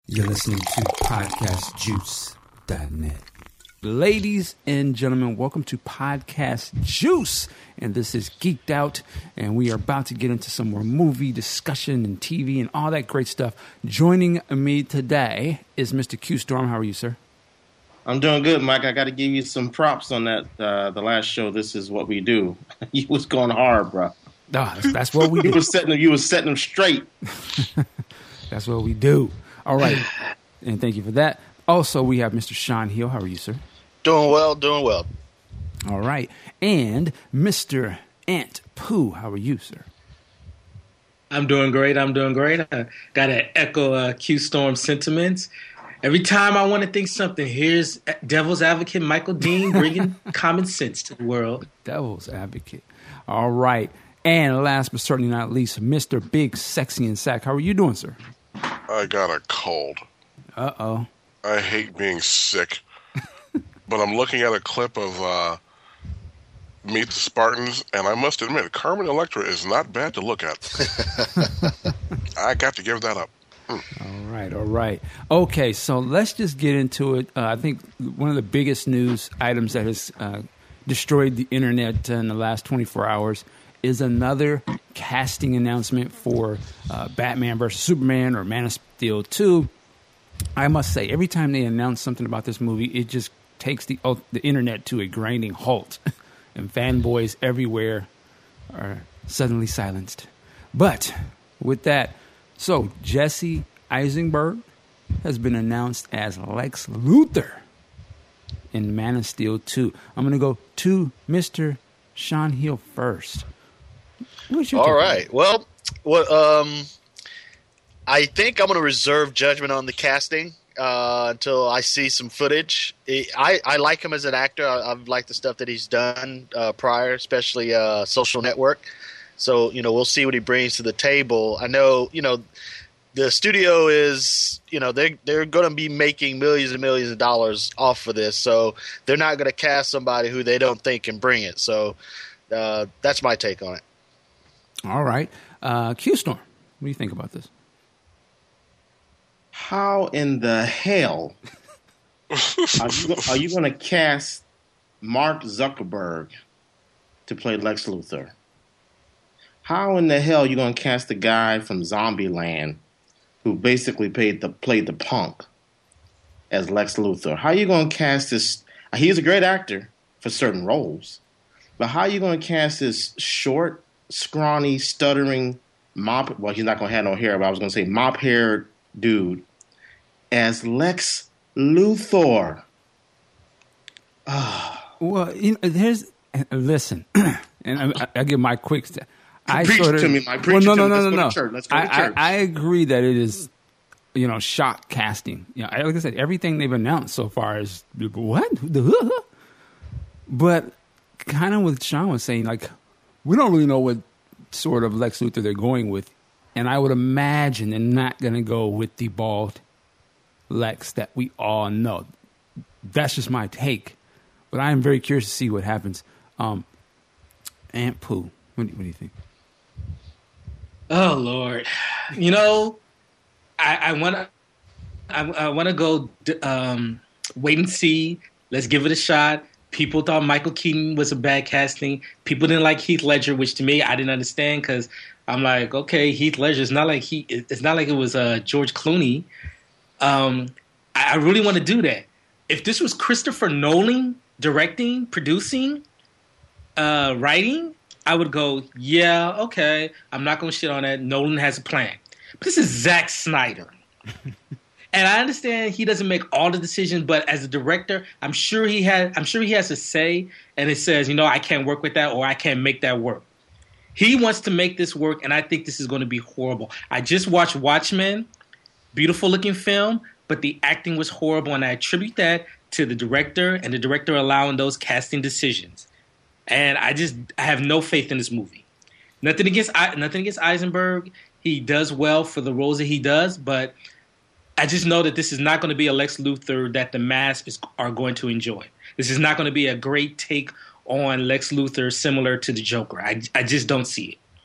You're listening to podcastjuice.net. Ladies and gentlemen, welcome to Podcast Juice. And this is Geeked Out, and we are about to get into some more movie discussion and TV and all that great stuff. Joining me today is Mr. Q Storm. How are you, sir? I'm doing good, Mike. I got to give you some props on that. The last show, This Is What We Do. You was going hard, bro. That's what we do. You was setting them straight. That's what we do. All right. And thank you for that. Also, we have Mr. Sean Hill. How are you, sir? Doing well. All right. And Mr. Ant Pooh. How are you, sir? I'm doing great. I got to echo Q Storm sentiments. Every time I want to think something, here's Devil's Advocate Michael Dean bringing common sense to the world. Devil's Advocate. All right. And last but certainly not least, Mr. Big Sexy and Sack. How are you doing, sir? I got a cold. Uh-oh. I hate being sick. But I'm looking at a clip of Meet the Spartans, and I must admit, Carmen Electra is not bad to look at. I got to give that up. All right. Okay, so let's just get into it. I think one of the biggest news items that has destroyed the internet in the last 24 hours is another casting announcement for Batman vs. Superman or Man of Steel 2. I must say, every time they announce something about this movie, it just takes the internet to a grinding halt. And fanboys everywhere are suddenly silenced. But with that, so Jesse Eisenberg has been announced as Lex Luthor in Man of Steel 2. I'm going to go to Mr. Sean Hill first. All right. Well, I think I'm going to reserve judgment on the casting until I see some footage. I like him as an actor. I've liked the stuff that he's done prior, especially Social Network. So, we'll see what he brings to the table. I know, the studio is, they're going to be making millions and millions of dollars off of this. So they're not going to cast somebody who they don't think can bring it. So that's my take on it. All right. Q Storm, what do you think about this? How in the hell are you going to cast Mark Zuckerberg to play Lex Luthor? How in the hell are you going to cast the guy from Zombieland who basically played the punk as Lex Luthor? How are you going to cast this? He's a great actor for certain roles, but how are you going to cast this short, scrawny, stuttering mop? Well, he's not going to have no hair, but I was going to say mop-haired dude as Lex Luthor. Well, listen, and I give my quick. Preach to me, Mike. Preach to me. Let's go to church. I agree that it is, shock casting. Like I said, everything they've announced so far is what? But kind of what Sean was saying, like, we don't really know what sort of Lex Luthor they're going with. And I would imagine they're not going to go with the bald Lex that we all know. That's just my take. But I am very curious to see what happens. Aunt Pooh, what do you think? Oh Lord, I want to go wait and see. Let's give it a shot. People thought Michael Keaton was a bad casting. People didn't like Heath Ledger, which to me I didn't understand because I'm like, okay, Heath Ledger. It's not like it was George Clooney. I really want to do that. If this was Christopher Nolan directing, producing, writing, I would go, yeah, okay. I'm not going to shit on that. Nolan has a plan. But this is Zack Snyder. And I understand he doesn't make all the decisions, but as a director, I'm sure he has a say, and it says, I can't work with that or I can't make that work. He wants to make this work, and I think this is going to be horrible. I just watched Watchmen, beautiful looking film, but the acting was horrible, and I attribute that to the director and the director allowing those casting decisions. And I have no faith in this movie. Nothing against Eisenberg. He does well for the roles that he does, but I just know that this is not going to be a Lex Luthor that the mass are going to enjoy. This is not going to be a great take on Lex Luthor similar to the Joker. I just don't see it.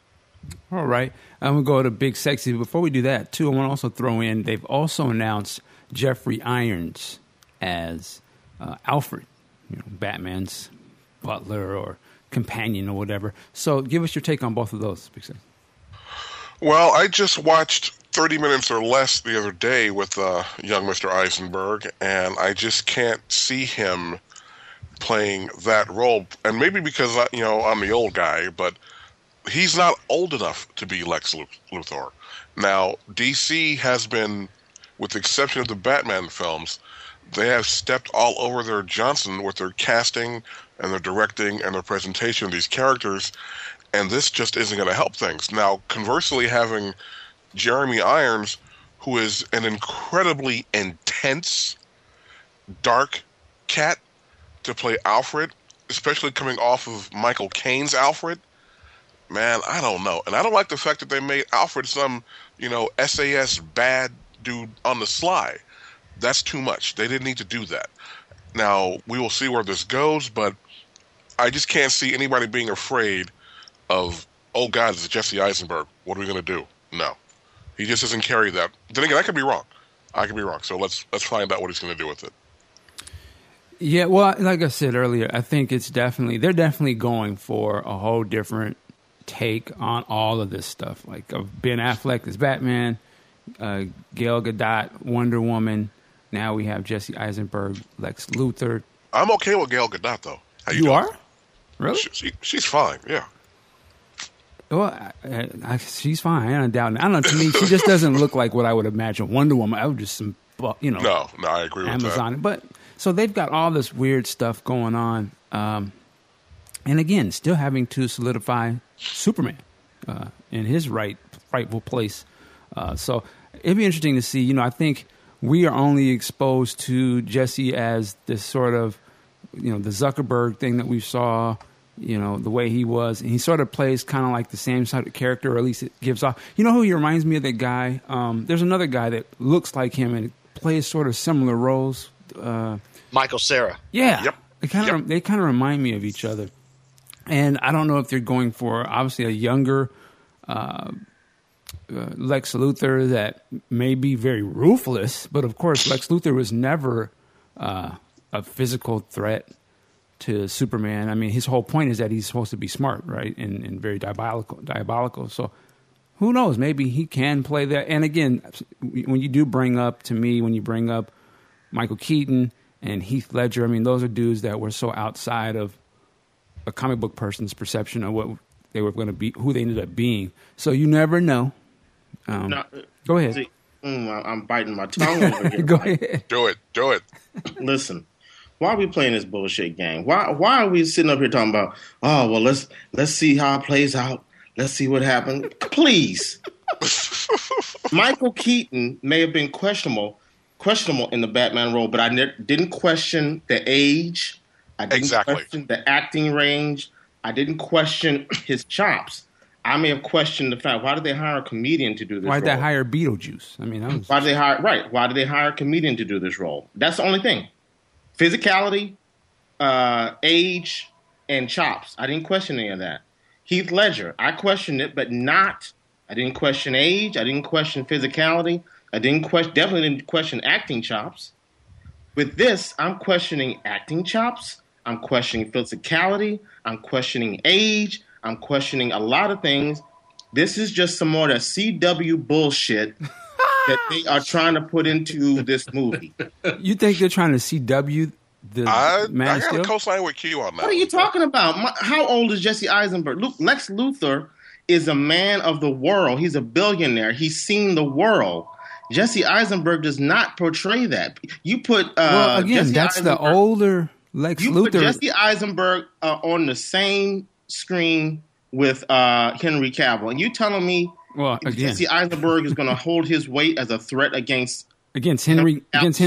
All right. I'm going to go to Big Sexy. Before we do that, too, I want to also throw in, they've also announced Jeffrey Irons as Alfred, Batman's butler or companion or whatever. So give us your take on both of those, Big Sexy. Well, I just watched 30 Minutes or Less the other day with young Mr. Eisenberg, and I just can't see him playing that role. And maybe because, I'm the old guy, but he's not old enough to be Lex Luthor. Now, DC has been, with the exception of the Batman films, they have stepped all over their Johnson with their casting and their directing and their presentation of these characters, and this just isn't going to help things. Now, conversely, having Jeremy Irons, who is an incredibly intense, dark cat, to play Alfred, especially coming off of Michael Caine's Alfred, man, I don't know. And I don't like the fact that they made Alfred some, SAS bad dude on the sly. That's too much. They didn't need to do that. Now, we will see where this goes, but I just can't see anybody being afraid of, oh God, it's Jesse Eisenberg. What are we going to do? No. He just doesn't carry that. Then again, I could be wrong. So let's find out what he's going to do with it. Yeah, well, like I said earlier, I think they're definitely going for a whole different take on all of this stuff. Like Ben Affleck as Batman, Gal Gadot, Wonder Woman. Now we have Jesse Eisenberg, Lex Luthor. I'm okay with Gal Gadot, though. How you are? Really? She's fine, yeah. Well, she's fine. I don't doubt it. I don't know. To me, she just doesn't look like what I would imagine Wonder Woman. I would just No, I agree with Amazon. that. But so they've got all this weird stuff going on, and again, still having to solidify Superman in his rightful place. So it'd be interesting to see. I think we are only exposed to Jesse as this sort of, the Zuckerberg thing that we saw. The way he was, and he sort of plays kind of like the same sort of character, or at least it gives off. Who he reminds me of? That guy. There's another guy that looks like him and plays sort of similar roles. Michael Cera. Yeah. Yep. They kind of remind me of each other. And I don't know if they're going for, obviously, a younger Lex Luthor that may be very ruthless, but of course Lex Luthor was never a physical threat to Superman. I mean, his whole point is that he's supposed to be smart, right, and very diabolical. So who knows? Maybe he can play that. And again, when you bring up Michael Keaton and Heath Ledger, I mean, those are dudes that were so outside of a comic book person's perception of what they were going to be, who they ended up being. So you never know. Go ahead. See, I'm biting my tongue over here. Go ahead. Do it. Listen, why are we playing this bullshit game? Why are we sitting up here talking about, oh, well, let's see how it plays out. Let's see what happened. Please. Michael Keaton may have been questionable in the Batman role, but I didn't question the age. I didn't question the acting range. I didn't question his chops. I may have questioned the fact, why did they hire a comedian to do this role? Why did they hire Beetlejuice? I mean, why did they hire a comedian to do this role? That's the only thing. Physicality, age, and chops. I didn't question any of that. Heath Ledger, I questioned it, but I didn't question age. I didn't question physicality. Definitely didn't question acting chops. With this, I'm questioning acting chops. I'm questioning physicality. I'm questioning age. I'm questioning a lot of things. This is just some more of the CW bullshit that they are trying to put into this movie. You think they're trying to CW the Man I of got Steel? to co-sign with Q on that. What are you talking about? How old is Jesse Eisenberg? Lex Luthor is a man of the world. He's a billionaire. He's seen the world. Jesse Eisenberg does not portray that. You put well, again, Jesse that's Eisenberg, the older Lex you Luthor. put Jesse Eisenberg on the same screen with Henry Cavill, and you telling me Jesse Eisenberg is going to hold his weight as a threat against Henry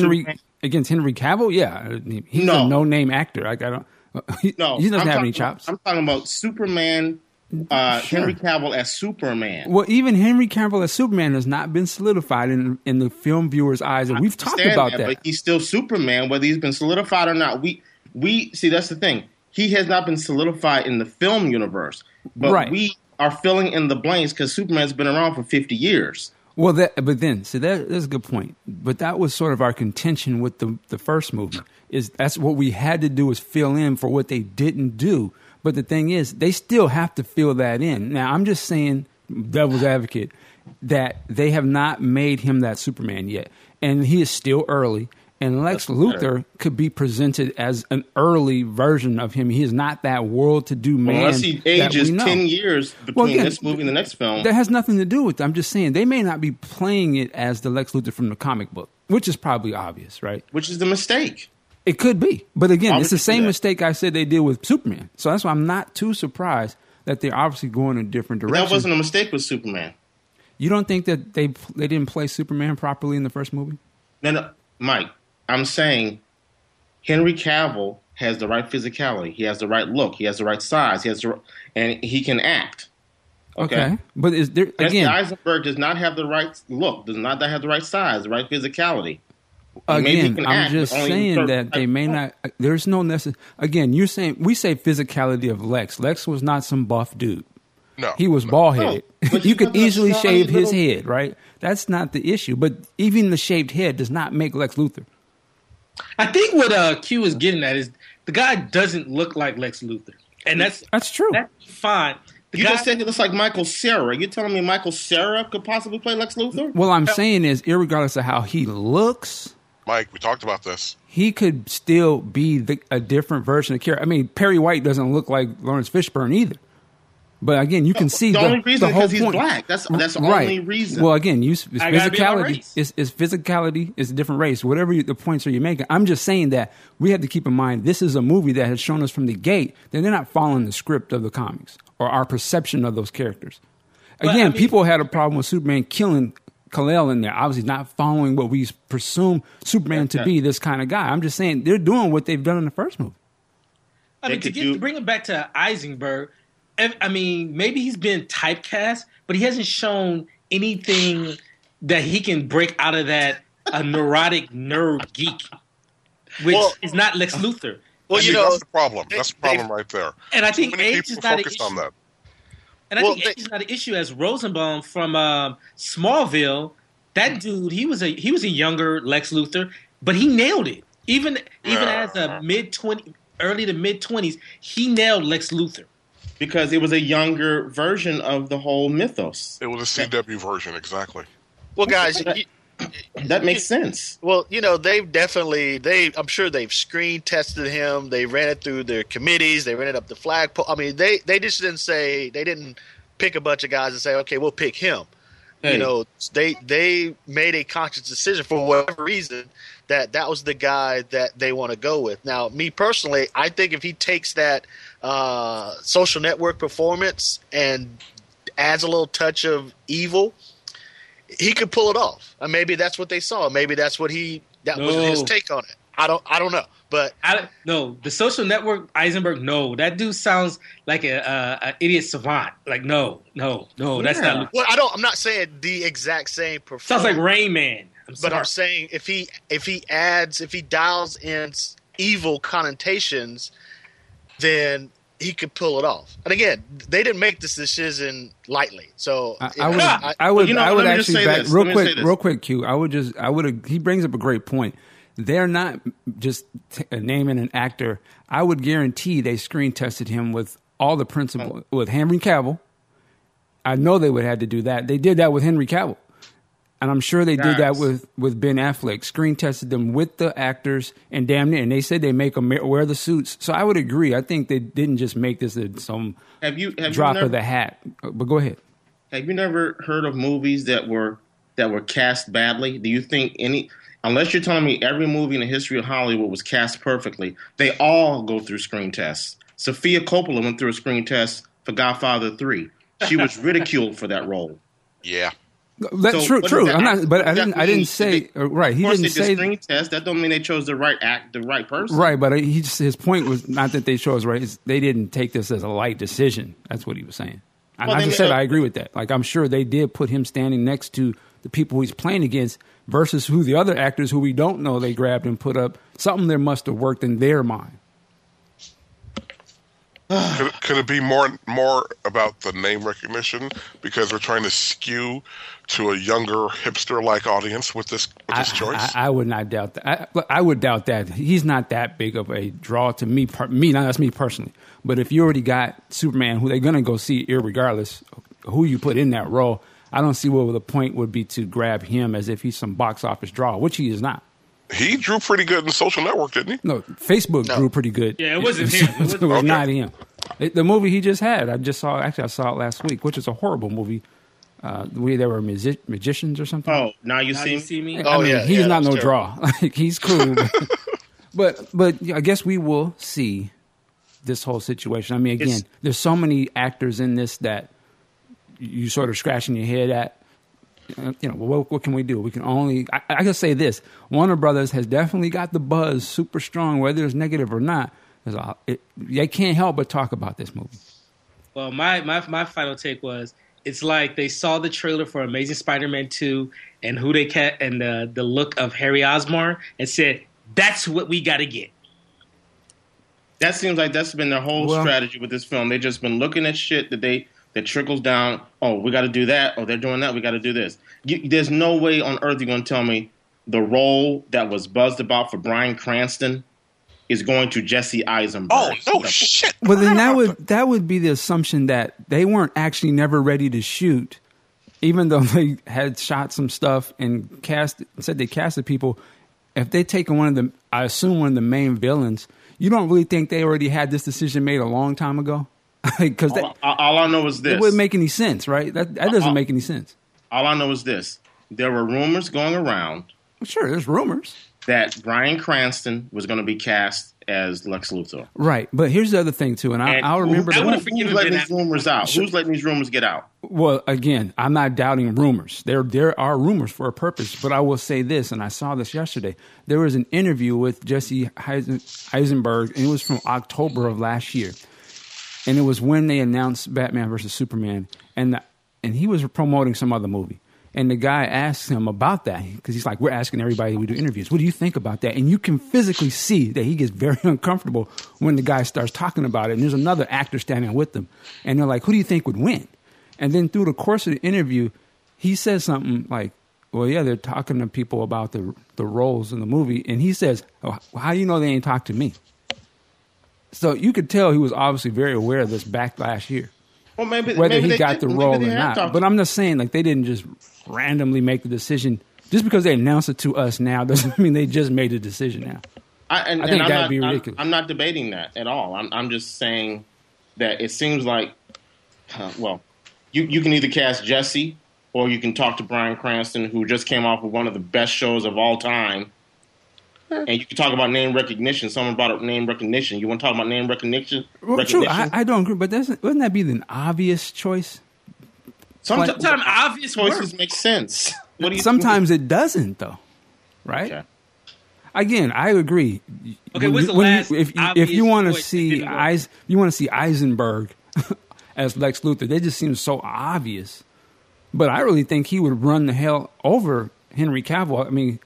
Cavill? Yeah, he's a no-name actor. He doesn't have any chops. I'm talking about Superman. Henry Cavill as Superman. Well, even Henry Cavill as Superman has not been solidified in the film viewers' eyes, and we've talked about that. But he's still Superman, whether he's been solidified or not. We see, that's the thing. He has not been solidified in the film universe, but right. are filling in the blanks because Superman's been around for 50 years. Well, that's a good point. But that was sort of our contention with the first movie. That's what we had to do is fill in for what they didn't do. But the thing is, they still have to fill that in. Now, I'm just saying, devil's advocate, that they have not made him that Superman yet. And he is still early. And Lex Luthor could be presented as an early version of him. He is not that world-to-do man. Unless he ages 10 years between this movie and the next film. That has nothing to do with it. I'm just saying they may not be playing it as the Lex Luthor from the comic book, which is probably obvious, right? Which is the mistake. It could be. But again, it's the same mistake I said they did with Superman. So that's why I'm not too surprised that they're obviously going in a different direction. That wasn't a mistake with Superman. You don't think that they didn't play Superman properly in the first movie? No, Mike. I'm saying Henry Cavill has the right physicality. He has the right look. He has the right size. And he can act. Okay. But is there again? Eisenberg does not have the right look. Does not have the right size. The right physicality. Again, I'm just saying that they may not. There's no necessary. Again, you're saying we say physicality of Lex. Lex was not some buff dude. No, he was bald headed. No, you could easily shave his head, right? That's not the issue. But even the shaved head does not make Lex Luthor. I think what Q is getting at is the guy doesn't look like Lex Luthor, and that's true. That's fine. You just said he looks like Michael Cera. You're telling me Michael Cera could possibly play Lex Luthor? What I'm saying is, irregardless of how he looks, Mike, we talked about this. He could still be a different version of character. I mean, Perry White doesn't look like Lawrence Fishburne either. But again, you can see the only reason the whole because he's point. Black. That's the right. only reason. Well, again, physicality is a different race. Whatever the points are you're making, I'm just saying that we have to keep in mind this is a movie that has shown us from the gate that they're not following the script of the comics or our perception of those characters. Again, people had a problem with Superman killing Kal-El in there. Obviously, not following what we presume Superman to be. This kind of guy. I'm just saying they're doing what they've done in the first movie. I mean, to bring it back to Eisenberg. I mean, maybe he's been typecast, but he hasn't shown anything that he can break out of that neurotic nerd geek, which is not Lex Luthor. Well, that's the problem. That's the problem right there. And I think age is not an issue. On that. And I think age is not an issue. As Rosenbaum from Smallville, that dude, he was a younger Lex Luthor, but he nailed it. Even as a early to mid 20s, he nailed Lex Luthor. Because it was a younger version of the whole mythos. It was a CW version, exactly. Well, guys, that makes sense. Well, I'm sure they've screen tested him. They ran it through their committees. They ran it up the flagpole. I mean, they just didn't pick a bunch of guys and say, okay, we'll pick him. Hey. They made a conscious decision for whatever reason that was the guy that they want to go with. Now, me personally, I think if he takes that Social Network performance and adds a little touch of evil, he could pull it off. And maybe that's what they saw. Maybe that's what was his take on it. I don't know. But the Social Network Eisenberg. No, that dude sounds like a idiot savant. Like no, that's not. Well, I'm not saying the exact same performance. Sounds like Rain Man. But I'm saying if he dials in evil connotations, then he could pull it off. And again, they didn't make this decision lightly. So I would actually back real quick, Q. He brings up a great point. They're not just naming an actor. I would guarantee they screen tested him with all the principal with Henry Cavill. I know they would have had to do that. They did that with Henry Cavill. And I'm sure they did that with Ben Affleck. Screen tested them with the actors and damn near. And they said they make them wear the suits. So I would agree. I think they didn't just make this some drop of the hat. But go ahead. Have you never heard of movies that were cast badly? Do you think unless you're telling me every movie in the history of Hollywood was cast perfectly, they all go through screen tests. Sofia Coppola went through a screen test for Godfather 3. She was ridiculed for that role. Yeah. That's true. I'm not, but I didn't say right. He didn't say screen test. That don't mean they chose the right person. Right, but his point was not that they chose right. They didn't take this as a light decision. That's what he was saying. And I just said I agree with that. Like I'm sure they did put him standing next to the people he's playing against versus who the other actors who we don't know they grabbed and put up. Something there must have worked in their mind. Could it be more about the name recognition because we're trying to skew to a younger hipster-like audience with this choice? I would not doubt that. I would doubt that. He's not that big of a draw to me. Now that's me personally. But if you already got Superman, who they're going to go see irregardless who you put in that role, I don't see what the point would be to grab him as if he's some box office draw, which he is not. He drew pretty good in Social Network, didn't he? No, Facebook drew pretty good. Yeah, it wasn't him. It was not him. The movie he just had, I saw it last week, which is a horrible movie. The way they were magicians or something. Oh, now you see me? Oh, he's not no terrible. draw. Like, he's cool. but I guess we will see this whole situation. I mean, again, there's so many actors in this that you sort of scratching your head at. What can we do? We can only. I can say this: Warner Brothers has definitely got the buzz super strong, whether it's negative or not. They can't help but talk about this movie. Well, my final take was it's like they saw the trailer for Amazing Spider-Man 2 and the look of Harry Osborn and said, "That's what we got to get." That seems like that's been their whole strategy with this film. They've just been looking at shit that trickles down. Oh, we got to do that. Oh, they're doing that. We got to do this. There's no way on earth you're going to tell me the role that was buzzed about for Bryan Cranston is going to Jesse Eisenberg. Oh, no shit. Well, then that would be the assumption that they weren't actually never ready to shoot, even though they had shot some stuff and said they casted people. If they taken one of the main villains, you don't really think they already had this decision made a long time ago? Because all I know is this. It wouldn't make any sense, right? That doesn't make any sense. All I know is this. There were rumors going around. Well, sure, there's rumors. That Bryan Cranston was going to be cast as Lex Luthor. Right. But here's the other thing, too. And I'll remember who's letting these rumors out? Who's letting these rumors get out? Well, again, I'm not doubting rumors. There are rumors for a purpose. But I will say this, and I saw this yesterday. There was an interview with Jesse Eisenberg, and it was from October of last year. And it was when they announced Batman versus Superman. And he was promoting some other movie. And the guy asked him about that because he's like, we're asking everybody we do interviews. What do you think about that? And you can physically see that he gets very uncomfortable when the guy starts talking about it. And there's another actor standing with them. And they're like, who do you think would win? And then through the course of the interview, he says something like, well, yeah, they're talking to people about the roles in the movie. And he says, oh, how do you know they ain't talked to me? So you could tell he was obviously very aware of this back last year. Well, whether he got the role or not. But I'm just saying, like, they didn't just randomly make the decision. Just because they announced it to us now doesn't mean they just made the decision now. I think that'd be ridiculous. I'm not debating that at all. I'm just saying that it seems like, you can either cast Jesse or you can talk to Bryan Cranston, who just came off of one of the best shows of all time. And you can talk about name recognition. Someone brought up name recognition. You want to talk about name recognition? Well, true. I don't agree, but wouldn't that be the obvious choice? Sometimes obvious choices make sense. Sometimes it doesn't, though. Right? Okay. Again, I agree. Okay, what's the last? If you want to see Eisenberg as Lex Luthor, they just seem so obvious. But I really think he would run the hell over Henry Cavill. I mean.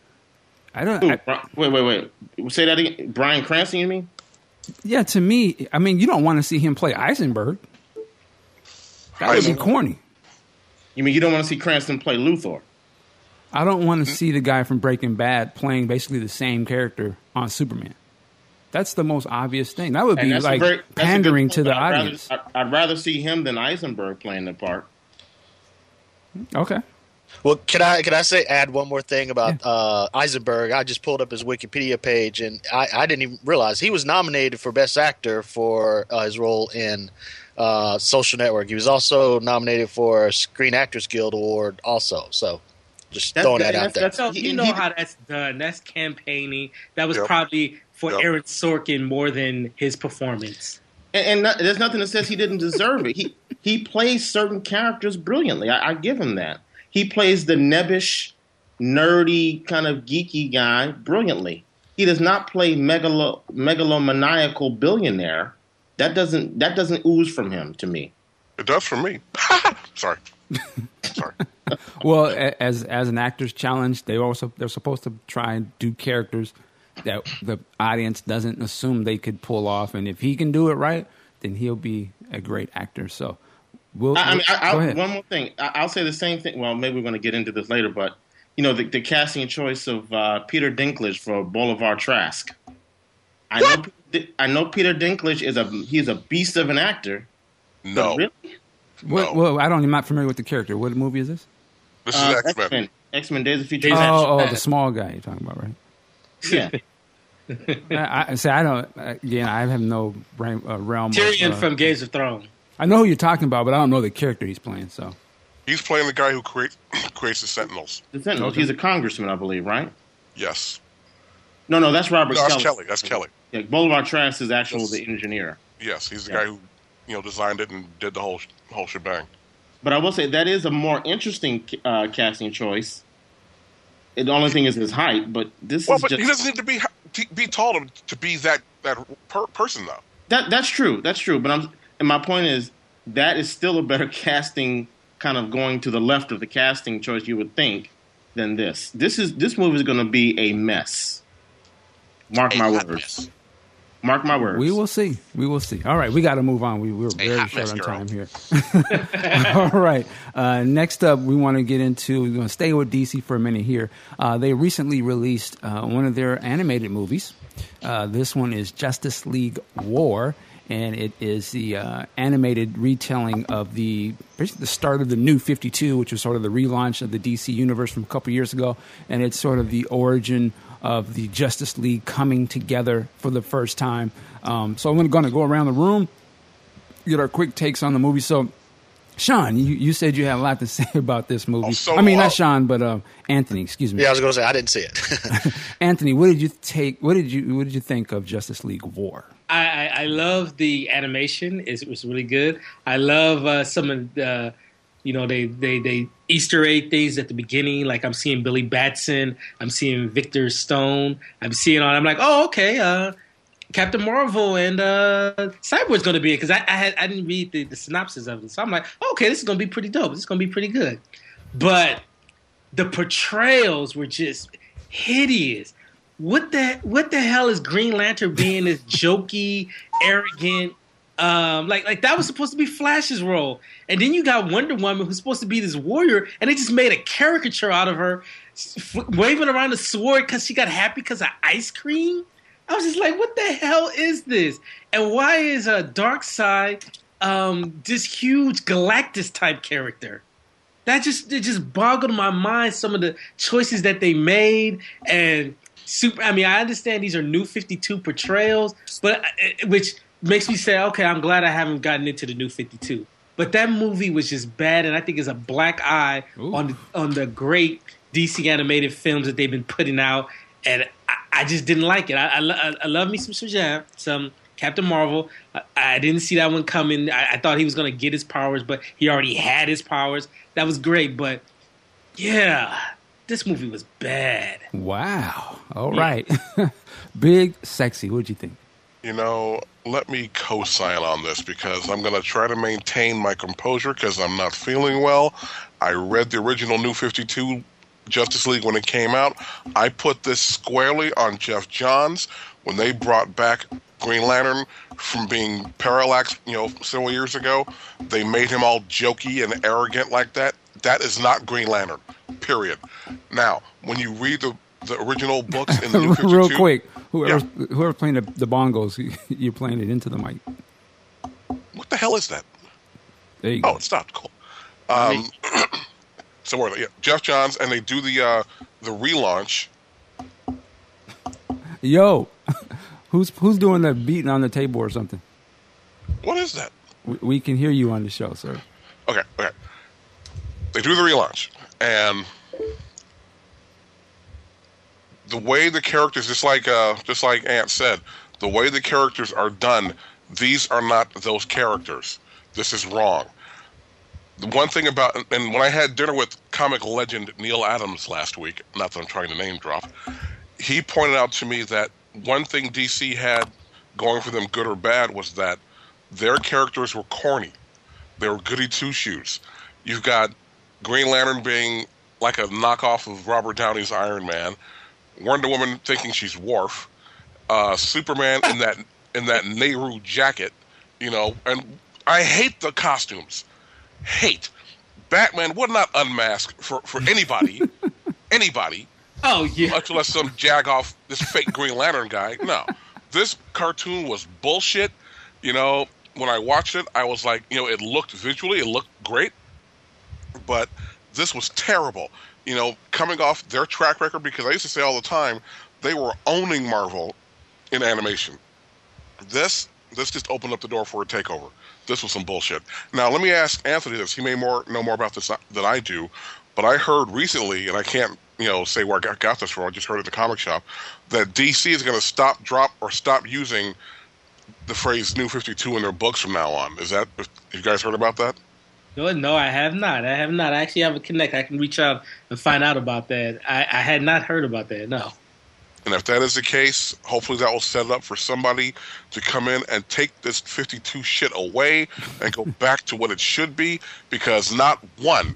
Wait. Say that again. Bryan Cranston, you mean? Yeah, to me, I mean, you don't want to see him play Eisenberg. That would be corny. You mean you don't want to see Cranston play Luthor? I don't want to see the guy from Breaking Bad playing basically the same character on Superman. That's the most obvious thing. That would be like pandering to the audience. I'd rather see him than Eisenberg playing the part. Okay. Well, can I add one more thing about Eisenberg? I just pulled up his Wikipedia page, and I didn't even realize he was nominated for Best Actor for his role in Social Network. He was also nominated for a Screen Actors Guild Award also. So just throwing that out there. You know how that's done. That's campaigning. That was probably for Aaron Sorkin more than his performance. And there's nothing that says he didn't deserve it. He plays certain characters brilliantly. I give him that. He plays the nebbish, nerdy, kind of geeky guy brilliantly. He does not play megalomaniacal billionaire. That doesn't ooze from him to me. It does for me. Sorry. Well, as an actor's challenge, they're supposed to try and do characters that the audience doesn't assume they could pull off, and if he can do it right, then he'll be a great actor. So, go I ahead. One more thing. I'll say the same thing. Well, maybe we're going to get into this later, but the casting choice of Peter Dinklage for Bolivar Trask. I know Peter Dinklage he's a beast of an actor. No. Really? Well, I'm not familiar with the character. What movie is this? This is X-Men. X-Men Days of Future Days of Past. Oh, the small guy you're talking about, right? Yeah. I don't. Again, I have no realm. Tyrion from Games of Thrones. I know who you're talking about, but I don't know the character he's playing. So He's playing the guy who creates the Sentinels. The Sentinels. He's a congressman, I believe, right? Yes. No, that's Robert No, Kelly. that's Kelly. Yeah, Bolivar Trask is the engineer. Yes, he's the guy who designed it and did the whole shebang. But I will say that is a more interesting casting choice. The only thing is his height, but this is But just... he doesn't need to be tall to be that person, though. That's true. That's true. But my point is that is still a better casting, kind of going to the left of the casting choice you would think, than this. This movie is going to be a mess. Mark my words. Mark my words. we will see. We will see. All right, we got to move on. We're very short on time here. All right. Next up, we want to get into. We're going to stay with DC for a minute here. They recently released one of their animated movies. This one is Justice League War, and it is the animated retelling of basically the start of the New 52, which was sort of the relaunch of the DC universe from a couple years ago, and it's sort of the origin of the Justice League coming together for the first time. So I'm going to go around the room, get our quick takes on the movie. So, Sean, you said you had a lot to say about this movie. Not Sean, but Anthony. Excuse me. Yeah, I was going to say I didn't see it. Anthony, what did you think of Justice League War? I love the animation. It was really good. I love some of the, they Easter egg things at the beginning. Like I'm seeing Billy Batson. I'm seeing Victor Stone. I'm like, oh, okay. Captain Marvel and Cyborg's going to be it because I didn't read the synopsis of it. So I'm like, okay, this is going to be pretty dope. This is going to be pretty good. But the portrayals were just hideous. What the hell is Green Lantern being this jokey, arrogant? Like that was supposed to be Flash's role, and then you got Wonder Woman who's supposed to be this warrior, and they just made a caricature out of her, waving around the sword because she got happy because of ice cream. I was just like, what the hell is this? And why is Darkseid this huge Galactus type character? It just boggled my mind. Some of the choices that they made and. I understand these are New 52 portrayals, but which makes me say, okay, I'm glad I haven't gotten into the New 52. But that movie was just bad, and I think it's a black eye on the great DC animated films that they've been putting out, and I just didn't like it. I love me some Shazam, some Captain Marvel. I didn't see that one coming. I thought he was going to get his powers, but he already had his powers. That was great, but yeah. This movie was bad. Wow. All right. Big Sexy. What'd you think? Let me co-sign on this because I'm going to try to maintain my composure because I'm not feeling well. I read the original New 52 Justice League when it came out. I put this squarely on Jeff Johns when they brought back Green Lantern from being Parallax, several years ago. They made him all jokey and arrogant like that. That is not Green Lantern. Period. Now, when you read the original books in the New 52... Real quick, whoever's playing the bongos, you're playing it into the mic. What the hell is that? There you go. Oh, it stopped. Cool. So, Jeff Johns, and they do the relaunch. Yo, who's doing the beating on the table or something? What is that? We can hear you on the show, sir. Okay. They do the relaunch, and the way the characters, just like Ant said, the way the characters are done, these are not those characters. This is wrong. The one thing about, and when I had dinner with comic legend Neil Adams last week, not that I'm trying to name drop, he pointed out to me that one thing DC had going for them, good or bad, was that their characters were corny. They were goody two-shoes. You've got Green Lantern being like a knockoff of Robert Downey's Iron Man, Wonder Woman thinking she's Worf, Superman in that Nehru jacket, and I hate the costumes. Hate. Batman would not unmask for anybody, anybody. Oh, yeah. Much less some jagoff, this fake Green Lantern guy. No. This cartoon was bullshit. When I watched it, I was like, it looked great, but this was terrible. Coming off their track record, because I used to say all the time, they were owning Marvel in animation. This just opened up the door for a takeover. This was some bullshit. Now, let me ask Anthony this. He may know more about this than I do, but I heard recently, and I can't, say where I got this from, I just heard it at the comic shop, that DC is going to stop using the phrase New 52 in their books from now on. Have you guys heard about that? No, I have not. I actually have a connect. I can reach out and find out about that. I had not heard about that, no. And if that is the case, hopefully that will set it up for somebody to come in and take this 52 shit away and go back to what it should be, because not one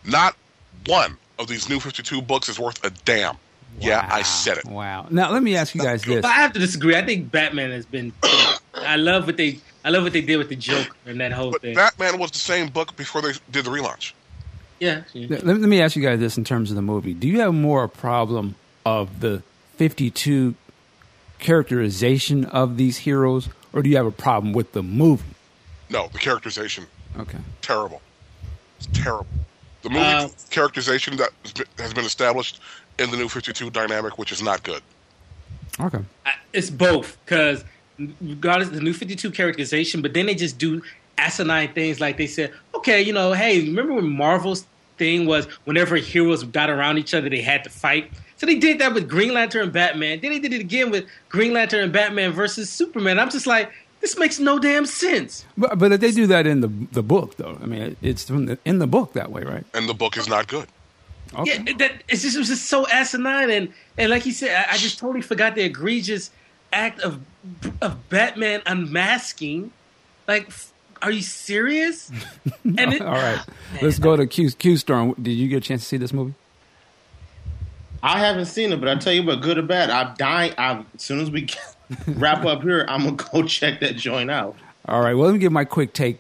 of these New 52 books is worth a damn. Wow. Yeah, I said it. Wow. Now, let me ask you guys this. But I have to disagree. I think Batman has been... I love what they did with the Joker and that whole thing. Batman was the same book before they did the relaunch. Yeah. Let me ask you guys this in terms of the movie. Do you have more a problem of the 52 characterization of these heroes, or do you have a problem with the movie? No, the characterization. Okay. Terrible. It's terrible. The movie characterization that has been established in the New 52 dynamic, which is not good. Okay. It's both, because regardless of the New 52 characterization, but then they just do asinine things like they said, okay, hey, remember when Marvel's thing was whenever heroes got around each other, they had to fight? So they did that with Green Lantern and Batman. Then they did it again with Green Lantern and Batman versus Superman. I'm just like, this makes no damn sense. But they do that in the book, though. I mean, it's in the book that way, right? And the book is not good. Okay. Yeah, it was just so asinine. And like you said, I just totally forgot the egregious act of Batman unmasking. Like, are you serious? And all right. Let's go to Q Storm. Did you get a chance to see this movie? I haven't seen it, but I tell you what, good or bad, I'm dying. As soon as we wrap up here, I'm going to go check that joint out. All right. Well, let me give my quick take.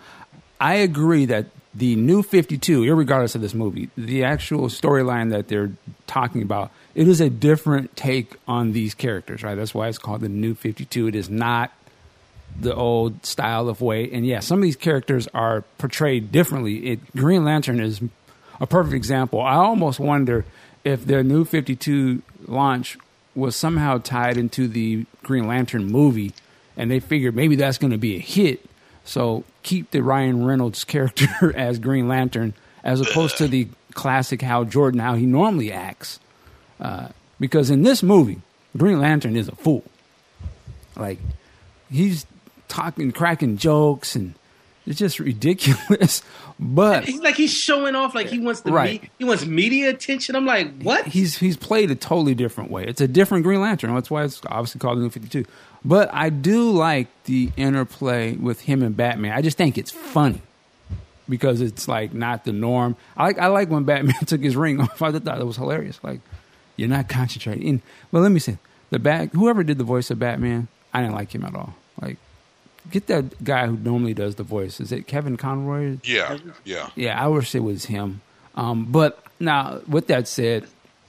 I agree that the New 52, irregardless of this movie, the actual storyline that they're talking about, it is a different take on these characters, right? That's why it's called the New 52. It is not the old style of way. And yeah, some of these characters are portrayed differently. Green Lantern is a perfect example. I almost wonder if their New 52 launch was somehow tied into the Green Lantern movie, and they figured maybe that's going to be a hit. So keep the Ryan Reynolds character as Green Lantern as opposed to the classic Hal Jordan, how he normally acts. Because in this movie, Green Lantern is a fool. Like, he's cracking jokes, and it's just ridiculous. But he's showing off like he wants he wants media attention. I'm like, what? He's played a totally different way. It's a different Green Lantern. That's why it's obviously called the New 52. But I do like the interplay with him and Batman. I just think it's funny because it's like not the norm. I like when Batman took his ring off. I thought it was hilarious. Like, you're not concentrating. Well, let me say, whoever did the voice of Batman, I didn't like him at all. Like, get that guy who normally does the voice. Is it Kevin Conroy? Yeah. I wish it was him. But now, with that said,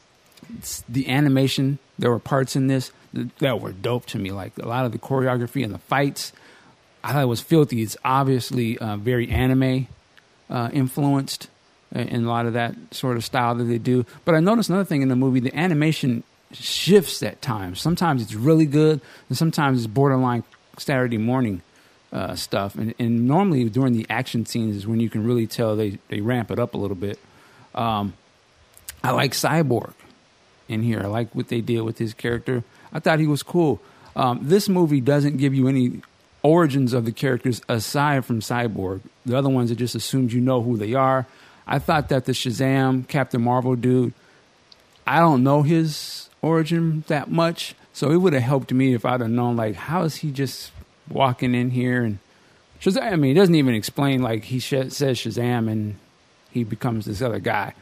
the animation, there were parts in this that were dope to me. Like, a lot of the choreography and the fights, I thought it was filthy. It's obviously very anime influenced in a lot of that sort of style that they do. But I noticed another thing in the movie, the animation shifts at times. Sometimes it's really good, and sometimes it's borderline Saturday morning stuff. And normally during the action scenes is when you can really tell they ramp it up a little bit. I like Cyborg in here. I like what they did with his character. I thought he was cool. This movie doesn't give you any origins of the characters aside from Cyborg. The other ones, it just assumes you know who they are. I thought that the Shazam, Captain Marvel dude, I don't know his origin that much. So it would have helped me if I'd have known, like, how is he just walking in here? And Shazam, I mean, he doesn't even explain, like, he says Shazam and he becomes this other guy.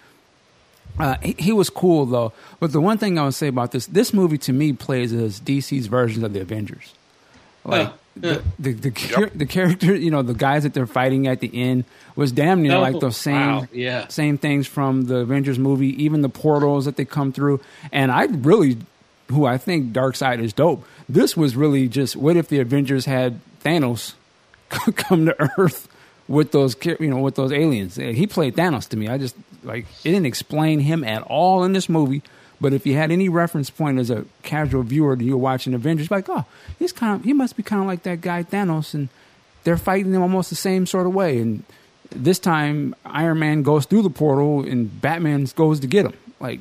He was cool, though. But the one thing I would say about this movie, to me, plays as DC's version of the Avengers. Like the character, the guys that they're fighting at the end was damn near like those same things from the Avengers movie. Even the portals that they come through, and I think Darkseid is dope. This was really just, what if the Avengers had Thanos come to Earth with those aliens? He played Thanos to me. I just it didn't explain him at all in this movie. But if you had any reference point as a casual viewer that you're watching Avengers, like, oh, he must be kind of like that guy Thanos, and they're fighting them almost the same sort of way. And this time, Iron Man goes through the portal, and Batman goes to get him.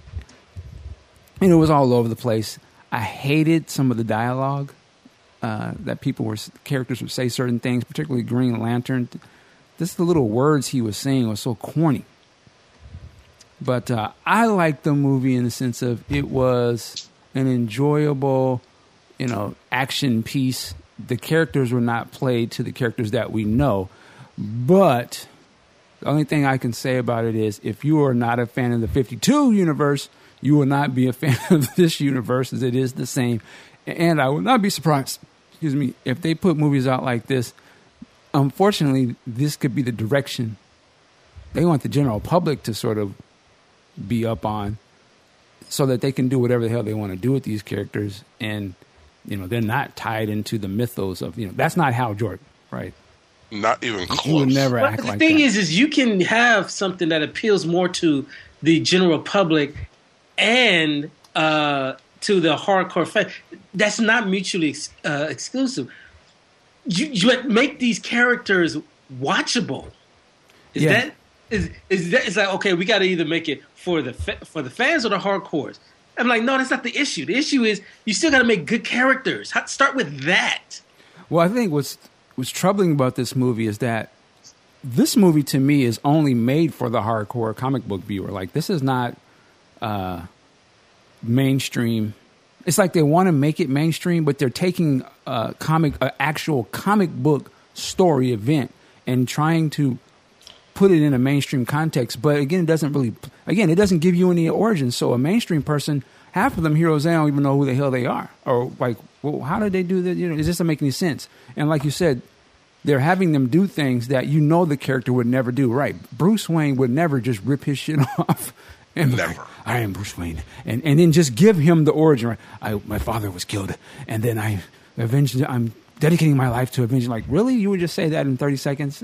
It was all over the place. I hated some of the dialogue that characters would say certain things, particularly Green Lantern. Just the little words he was saying was so corny. But I liked the movie in the sense of it was an enjoyable, action piece. The characters were not played to the characters that we know. But the only thing I can say about it is, if you are not a fan of the 52 universe, you will not be a fan of this universe, as it is the same. And I would not be surprised, if they put movies out like this. Unfortunately, this could be the direction they want the general public to sort of be up on, so that they can do whatever the hell they want to do with these characters. And, they're not tied into the mythos of, that's not Hal Jordan, right? Not even close. He would never act like that. The thing is you can have something that appeals more to the general public and to the hardcore fan. That's not mutually exclusive. You make these characters watchable. Is that it's like, okay, we got to either make it for the fans or the hardcores. I'm like, no, that's not the issue. The issue is you still got to make good characters. Start with that. Well, I think what's troubling about this movie is that this movie, to me, is only made for the hardcore comic book viewer. Like, this is not mainstream. It's like they want to make it mainstream, but they're taking actual comic book story event and trying to put it in a mainstream context. But again, it doesn't give you any origins. So a mainstream person, half of them heroes, they don't even know who the hell they are, or like, well, how did they do that? It doesn't make any sense. And like you said, they're having them do things that the character would never do. Right? Bruce Wayne would never just rip his shit off and never. I am Bruce Wayne, and then just give him the origin. Right? My father was killed, and then I'm dedicating my life to avenge. Like, really? You would just say that in 30 seconds?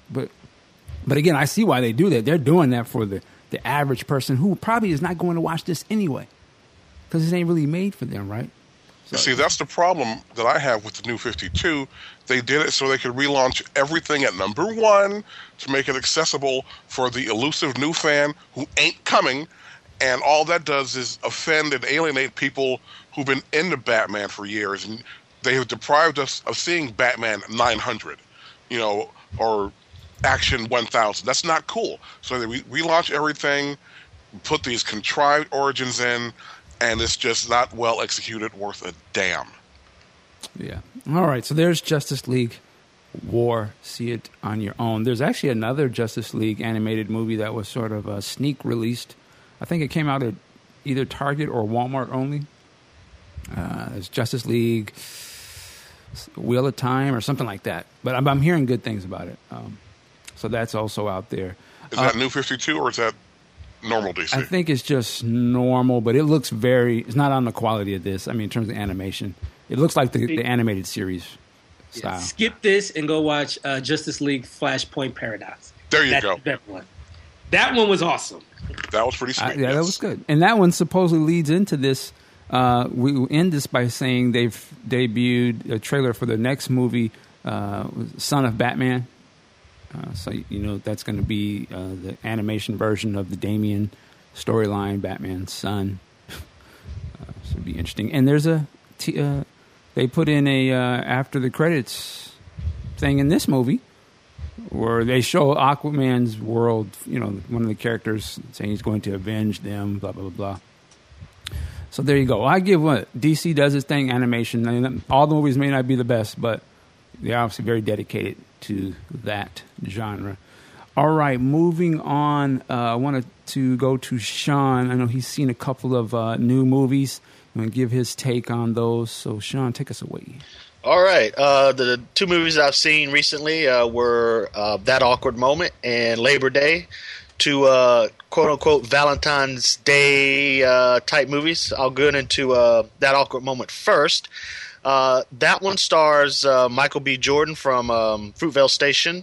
But again, I see why they do that. They're doing that for the average person who probably is not going to watch this anyway, because it ain't really made for them, right? So, see, that's the problem that I have with the New 52. They did it so they could relaunch everything at number one to make it accessible for the elusive new fan who ain't coming, and all that does is offend and alienate people who've been into Batman for years, and they have deprived us of seeing Batman 900, or Action 1000. That's not cool. So they relaunch everything, put these contrived origins in, and it's just not well executed, worth a damn. Yeah. All right. So there's Justice League War. See it on your own. There's actually another Justice League animated movie that was sort of sneak released. I think it came out at either Target or Walmart only. It's Justice League Wheel of Time or something like that. But I'm hearing good things about it. So that's also out there. Is that New 52 or is that normal DC? I think it's just normal, but it looks it's not on the quality of this. I mean, in terms of animation. It looks like the animated series style. Skip this and go watch Justice League Flashpoint Paradox. There you go. That one was awesome. That was pretty sweet. That was good. And that one supposedly leads into this. We end this by saying they've debuted a trailer for the next movie, Son of Batman. So, that's going to be the animation version of the Damian storyline, Batman's son. So it'll be interesting. And there's they put in a after the credits thing in this movie where they show Aquaman's world, one of the characters saying he's going to avenge them, blah, blah, blah, blah. So there you go. I give DC does its thing, animation. I mean, all the movies may not be the best, but they're obviously very dedicated to that genre. All right, moving on. I wanted to go to Sean. I know he's seen a couple of new movies. and give his take on those. So, Sean, take us away. All right. The two movies I've seen recently were That Awkward Moment and Labor Day, two quote-unquote Valentine's Day type movies. I'll go into That Awkward Moment first. That one stars Michael B. Jordan from Fruitvale Station,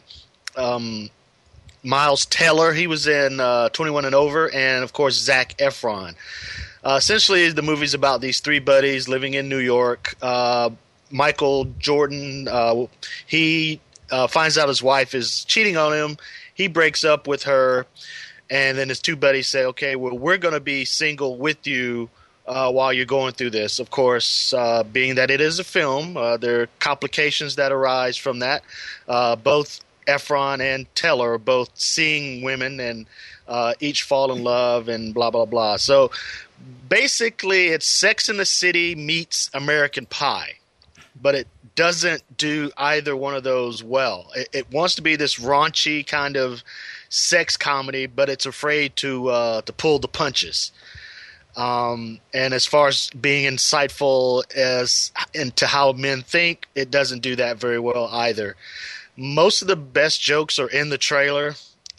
Miles Teller, he was in 21 and Over, and, of course, Zac Efron. Essentially, the movie's about these three buddies living in New York. Michael Jordan, he finds out his wife is cheating on him. He breaks up with her, and then his two buddies say, okay, well, we're going to be single with you while you're going through this. Of course, being that it is a film, there are complications that arise from that. Both Efron and Teller are both seeing women and each fall in love and blah, blah, blah. So basically, it's Sex and the City meets American Pie. But it doesn't do either one of those well. It wants to be this raunchy kind of sex comedy, but it's afraid to pull the punches. And as far as being insightful as into how men think, it doesn't do that very well either. Most of the best jokes are in the trailer.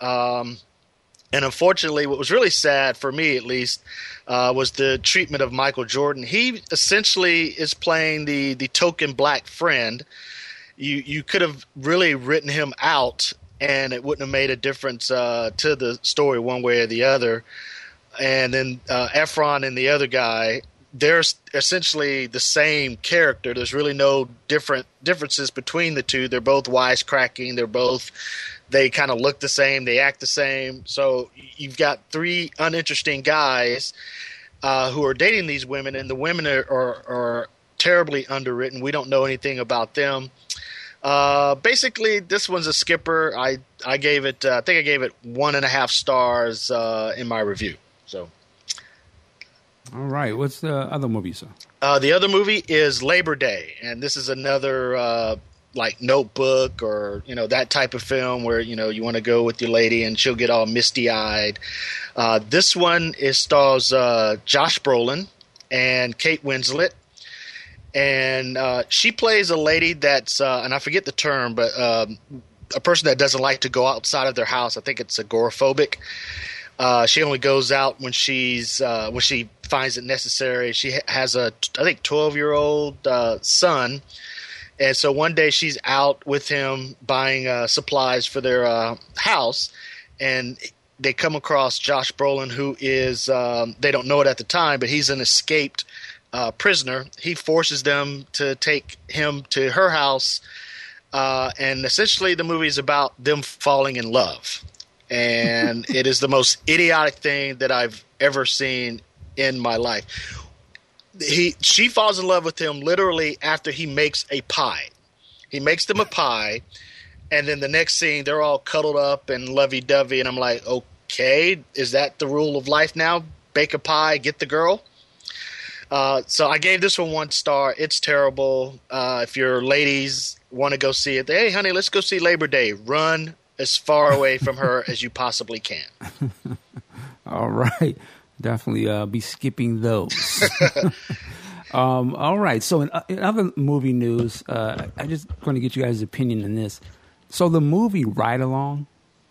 And unfortunately, what was really sad, for me at least, was the treatment of Michael Jordan. He essentially is playing the token black friend. You could have really written him out, and it wouldn't have made a difference to the story one way or the other. And then Efron and the other guy, they're essentially the same character. There's really no differences between the two. They're both wisecracking. They kind of look the same. They act the same. So you've got three uninteresting guys who are dating these women, and the women are terribly underwritten. We don't know anything about them. Basically, this one's a skipper. I gave it. I think I gave it 1.5 stars in my review. So, all right. What's the other movie, sir? The other movie is Labor Day, and this is another like Notebook or that type of film where you want to go with your lady and she'll get all misty-eyed. This one stars Josh Brolin and Kate Winslet, and she plays a lady that's and I forget the term, but a person that doesn't like to go outside of their house. I think it's agoraphobic. She only goes out when she finds it necessary. She has I think 12-year-old son. And so one day she's out with him buying supplies for their house, and they come across Josh Brolin, who is they don't know it at the time, but he's an escaped prisoner. He forces them to take him to her house, and essentially the movie is about them falling in love. And it is the most idiotic thing that I've ever seen in my life. She falls in love with him literally after he makes a pie. He makes them a pie, and then the next scene they're all cuddled up and lovey-dovey, and I'm like, okay, is that the rule of life now? Bake a pie, get the girl? So I gave this one 1 star. It's terrible. If your ladies want to go see it, hey, honey, let's go see Labor Day. Run as far away from her as you possibly can. All right. Definitely be skipping those. All right. So in other movie news, I'm just going to get you guys' opinion on this. So the movie Ride Along,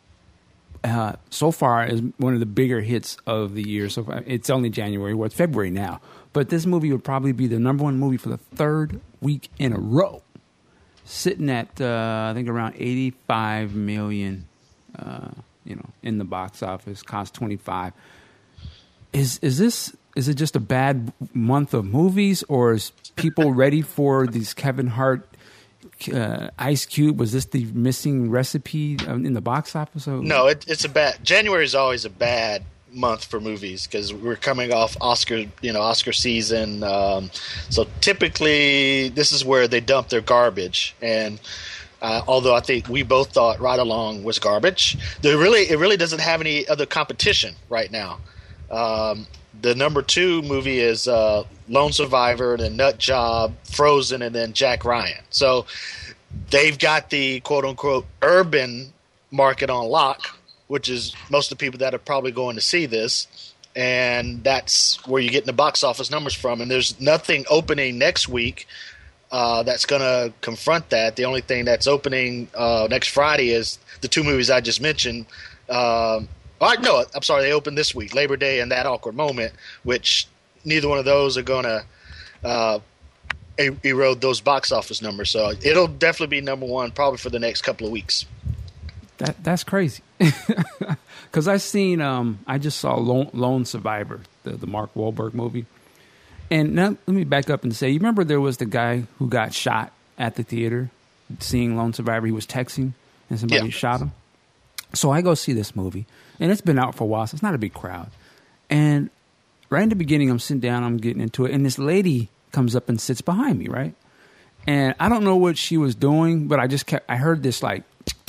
so far is one of the bigger hits of the year. So far. It's only January. Well, it's February now. But this movie would probably be the #1 movie for the 3rd week in a row, sitting at I think around $85 million. In the box office, cost $25. Is it just a bad month of movies, or is people ready for these Kevin Hart, Ice Cube? Was this the missing recipe in the box office? No, it's a bad. January is always a bad month for movies because we're coming off Oscar season. So typically, this is where they dump their garbage. And although I think we both thought Ride Along was garbage, it really doesn't have any other competition right now. The #2 movie is Lone Survivor, then Nut Job, Frozen, and then Jack Ryan. So they've got the quote-unquote urban market on lock, which is most of the people that are probably going to see this. and that's where you're getting the box office numbers from. And there's nothing opening next week that's going to confront that. The only thing that's opening next Friday is the two movies I just mentioned. No, I'm sorry, they opened this week, Labor Day and That Awkward Moment, which neither one of those are going to erode those box office numbers. So it'll definitely be number one probably for the next couple of weeks. That's crazy. Because I just saw Lone Survivor, the Mark Wahlberg movie. And now let me back up and say, you remember there was the guy who got shot at the theater seeing Lone Survivor? He was texting and somebody shot him. So I go see this movie, and it's been out for a while, so it's not a big crowd. And right in the beginning, I'm sitting down, I'm getting into it, and this lady comes up and sits behind me, right? And I don't know what she was doing, but I heard this like,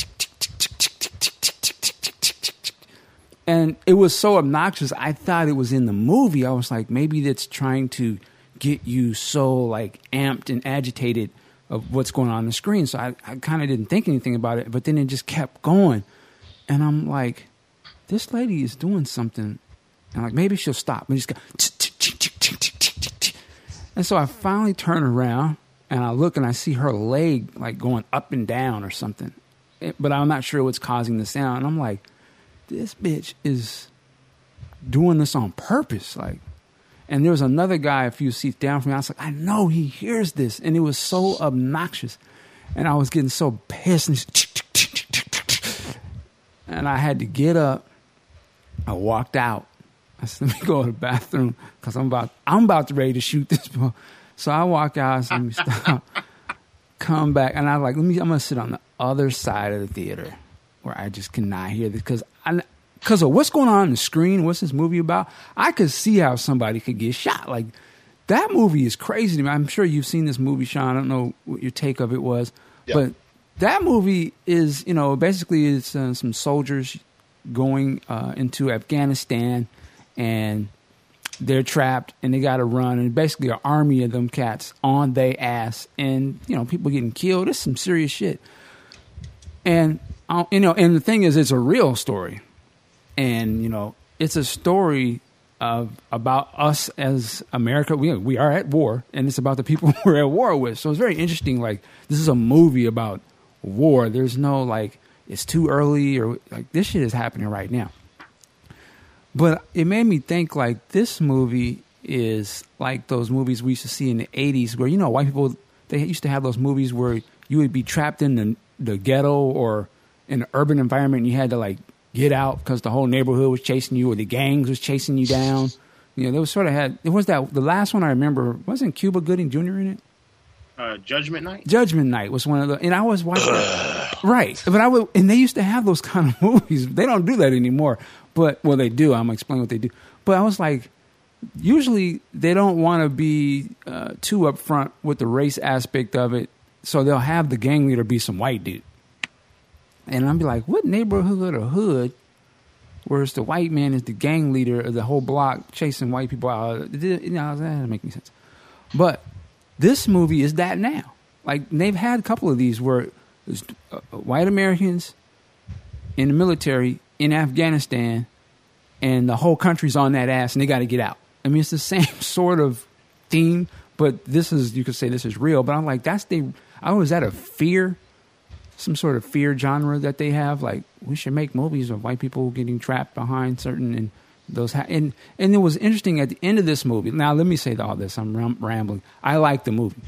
and it was so obnoxious, I thought it was in the movie. I was like, maybe that's trying to get you so like amped and agitated of what's going on the screen. So I kind of didn't think anything about it, but then it just kept going. And I'm like, this lady is doing something. And like, maybe she'll stop. And just go. And so I finally turn around and I look and I see her leg like going up and down or something. But I'm not sure what's causing the sound. And I'm like, this bitch is doing this on purpose. Like, and there was another guy a few seats down from me. I was like, I know he hears this. And it was so obnoxious. And I was getting so pissed. And I had to get up. I walked out. I said, let me go to the bathroom because I'm about to ready to shoot this. So I walk out. I said, let me stop. Come back. And I'm like, I'm going to sit on the other side of the theater where I just cannot hear this because of what's going on the screen. What's this movie about? I could see how somebody could get shot. Like, that movie is crazy to me. I'm sure you've seen this movie, Sean. I don't know what your take of it was. Yep. But that movie is, basically it's some soldiers going into Afghanistan, and they're trapped, and they got to run, and basically an army of them cats on they ass, and, people getting killed. It's some serious shit. And, and the thing is, it's a real story. And, it's a story about us as America. We are at war, and it's about the people we're at war with. So it's very interesting. Like, this is a movie about war. There's no like it's too early or like this shit is happening right now. But it made me think like this movie is like those movies we used to see in the 80s where white people, they used to have those movies where you would be trapped in the ghetto or in an urban environment and you had to like get out because the whole neighborhood was chasing you or the gangs was chasing you down. There was the last one I remember, wasn't Cuba Gooding Jr. in it? Judgment Night? Judgment Night was one of the, and I was watching right. But and they used to have those kind of movies. They don't do that anymore. But, well, they do. I'm going to explain what they do. But I was like, usually they don't want to be too upfront with the race aspect of it. So they'll have the gang leader be some white dude. And I'll be like, what neighborhood or hood, whereas the white man is the gang leader of the whole block chasing white people out? That doesn't make any sense. But this movie is that now. Like, they've had a couple of these where there's white Americans in the military in Afghanistan, and the whole country's on that ass, and they got to get out. I mean, it's the same sort of theme, but this is, you could say this is real. But I'm like, is that a fear? Some sort of fear genre that they have? Like, we should make movies of white people getting trapped behind certain and those. And it was interesting at the end of this movie. Now, let me say all this. I'm rambling. I like the movie.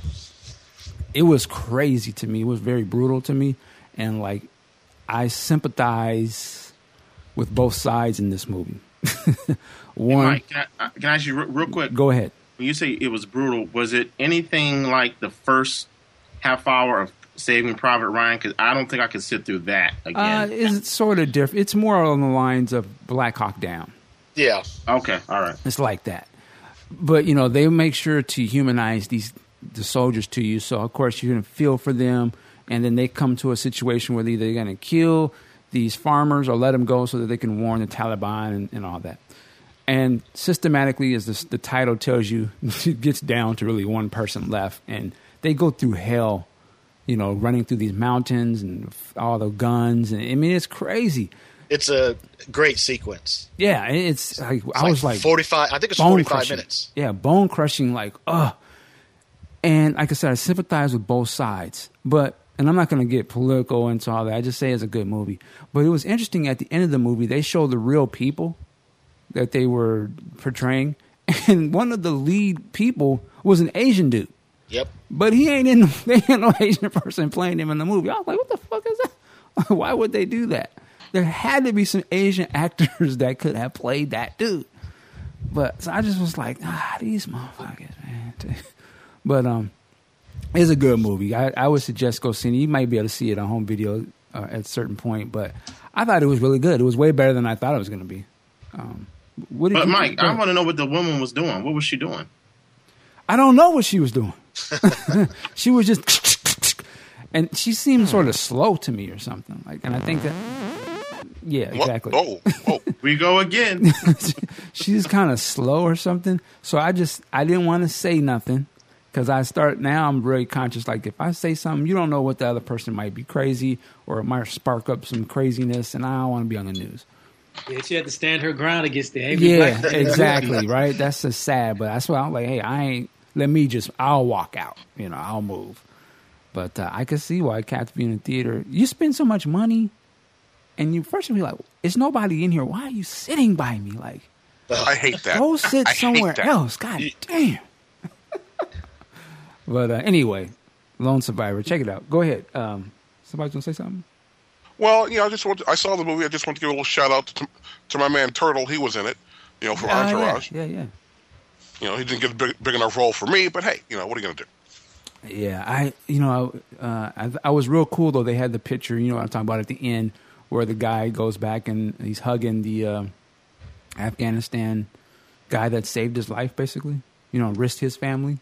It was crazy to me. It was very brutal to me. And, like, I sympathize with both sides in this movie. One, Mike, can I ask you real quick? Go ahead. When you say it was brutal, was it anything like the first half hour of Saving Private Ryan? Because I don't think I could sit through that again. It's sort of different. It's more on the lines of Black Hawk Down. Yeah. Okay. All right. It's like that. But, they make sure to humanize the soldiers to you. So, of course, you're going to feel for them. And then they come to a situation where either they're going to kill these farmers or let them go so that they can warn the Taliban and all that. And systematically, as the title tells you, it gets down to really one person left. And they go through hell, running through these mountains and all the guns. And I mean, it's crazy. it's a great sequence. Yeah, it's like, I was like 45. I think it's 45 minutes. Yeah, bone crushing. Like, and like I said, I sympathize with both sides, and I'm not going to get political into all that. I just say it's a good movie. But it was interesting at the end of the movie, they showed the real people that they were portraying. And one of the lead people was an Asian dude. Yep. But they ain't no Asian person playing him in the movie. I was like, what the fuck is that? Why would they do that? There had to be some Asian actors that could have played that dude. But so I just was like, these motherfuckers, man. But it's a good movie. I would suggest go see it. You might be able to see it on home video at a certain point. But I thought it was really good. It was way better than I thought it was going to be. But Mike, I want to know what the woman was doing. What was she doing? I don't know what she was doing. She was just, and she seemed sort of slow to me or something. Like, and I think that, yeah, exactly. Oh, we go again. She's kind of slow or something. So I didn't want to say nothing because now I'm very conscious. Like, if I say something, you don't know what the other person might be crazy or it might spark up some craziness, and I don't want to be on the news. Yeah, she had to stand her ground against the angry black. Yeah, exactly, right? That's just sad, but that's why I'm like, hey, I'll walk out. I'll move. But I could see why cats be in the theater. You spend so much money, and you first be like, "Is nobody in here? Why are you sitting by me?" Like, I hate that. Go sit somewhere else. God damn. But anyway, Lone Survivor. Check it out. Go ahead. Somebody gonna say something? Well, I saw the movie. I just want to give a little shout out to my man Turtle. He was in it, for Entourage. Yeah. He didn't get a big enough role for me, but hey, what are you going to do? Yeah, I was real cool though. They had the picture, what I'm talking about at the end, where the guy goes back and he's hugging the Afghanistan guy that saved his life, basically. Risked his family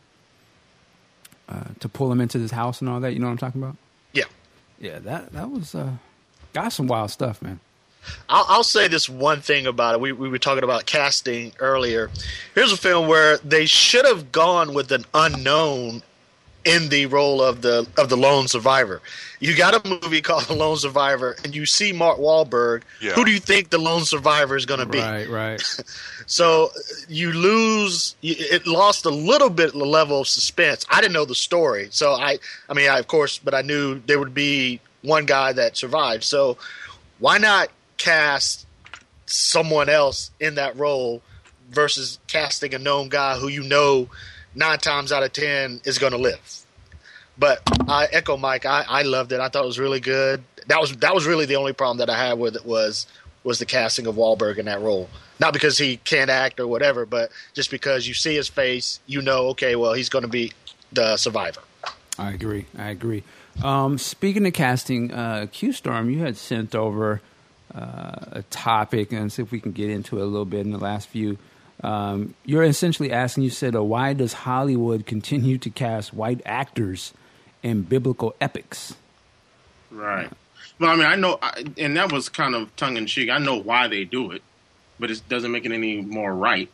to pull him into this house and all that. You know what I'm talking about? Yeah. Yeah, that was got some wild stuff, man. I'll say this one thing about it. We were talking about casting earlier. Here's a film where they should have gone with an unknown in the role of the lone survivor. You got a movie called The Lone Survivor, and you see Mark Wahlberg. Yeah. Who do you think the lone survivor is going to be? Right. So you lose. It lost a little bit the level of suspense. I didn't know the story, so I of course, but I knew there would be one guy that survived. So why not cast someone else in that role versus casting a known guy who 9 times out of 10 is going to live? But I echo Mike. I loved it. I thought it was really good. That was really the only problem that I had with it was the casting of Wahlberg in that role. Not because he can't act or whatever, but just because you see his face, okay, well, he's going to be the survivor. I agree. Speaking of casting, Q-Storm, you had sent over a topic, and see if we can get into it a little bit in the last few. You're essentially asking, you said, why does Hollywood continue to cast white actors in biblical epics? Right. Well, I know, and that was kind of tongue-in-cheek. I know why they do it, but it doesn't make it any more right.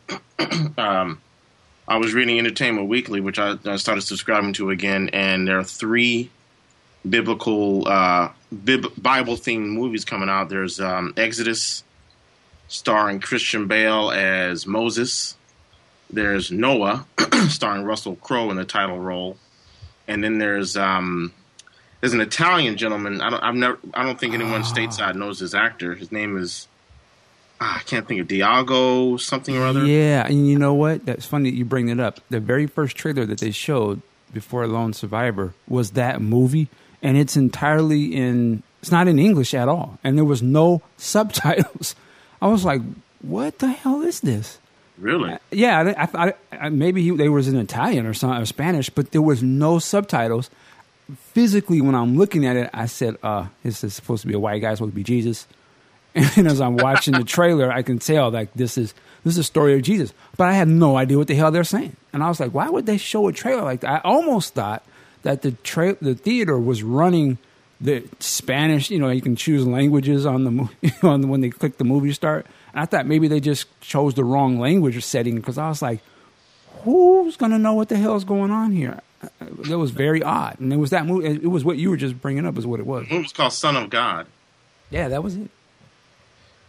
I was reading Entertainment Weekly, which I started subscribing to again, and there are 3 biblical Bible-themed movies coming out. There's Exodus, starring Christian Bale as Moses. There's Noah, starring Russell Crowe in the title role, and then there's an Italian gentleman. I don't think anyone stateside knows this actor. His name is I can't think of Diago something or other. Yeah, and you know what? That's funny that you bring it up. The very first trailer that they showed before Lone Survivor was that movie, and it's entirely it's not in English at all, and there was no subtitles. I was like, what the hell is this? Really? Yeah, I maybe they was in Italian or something, or Spanish, but there was no subtitles. Physically, when I'm looking at it, I said, this is supposed to be a white guy, supposed to be Jesus. And as I'm watching the trailer, I can tell like this is a story of Jesus. But I had no idea what the hell they're saying. And I was like, why would they show a trailer like that? I almost thought that the theater was running the Spanish, you can choose languages on the movie, when they click the movie start. And I thought maybe they just chose the wrong language setting, because I was like, who's going to know what the hell is going on here? That was very odd. And it was that movie. It was what you were just bringing up is what it was. The movie was called Son of God. Yeah, that was it.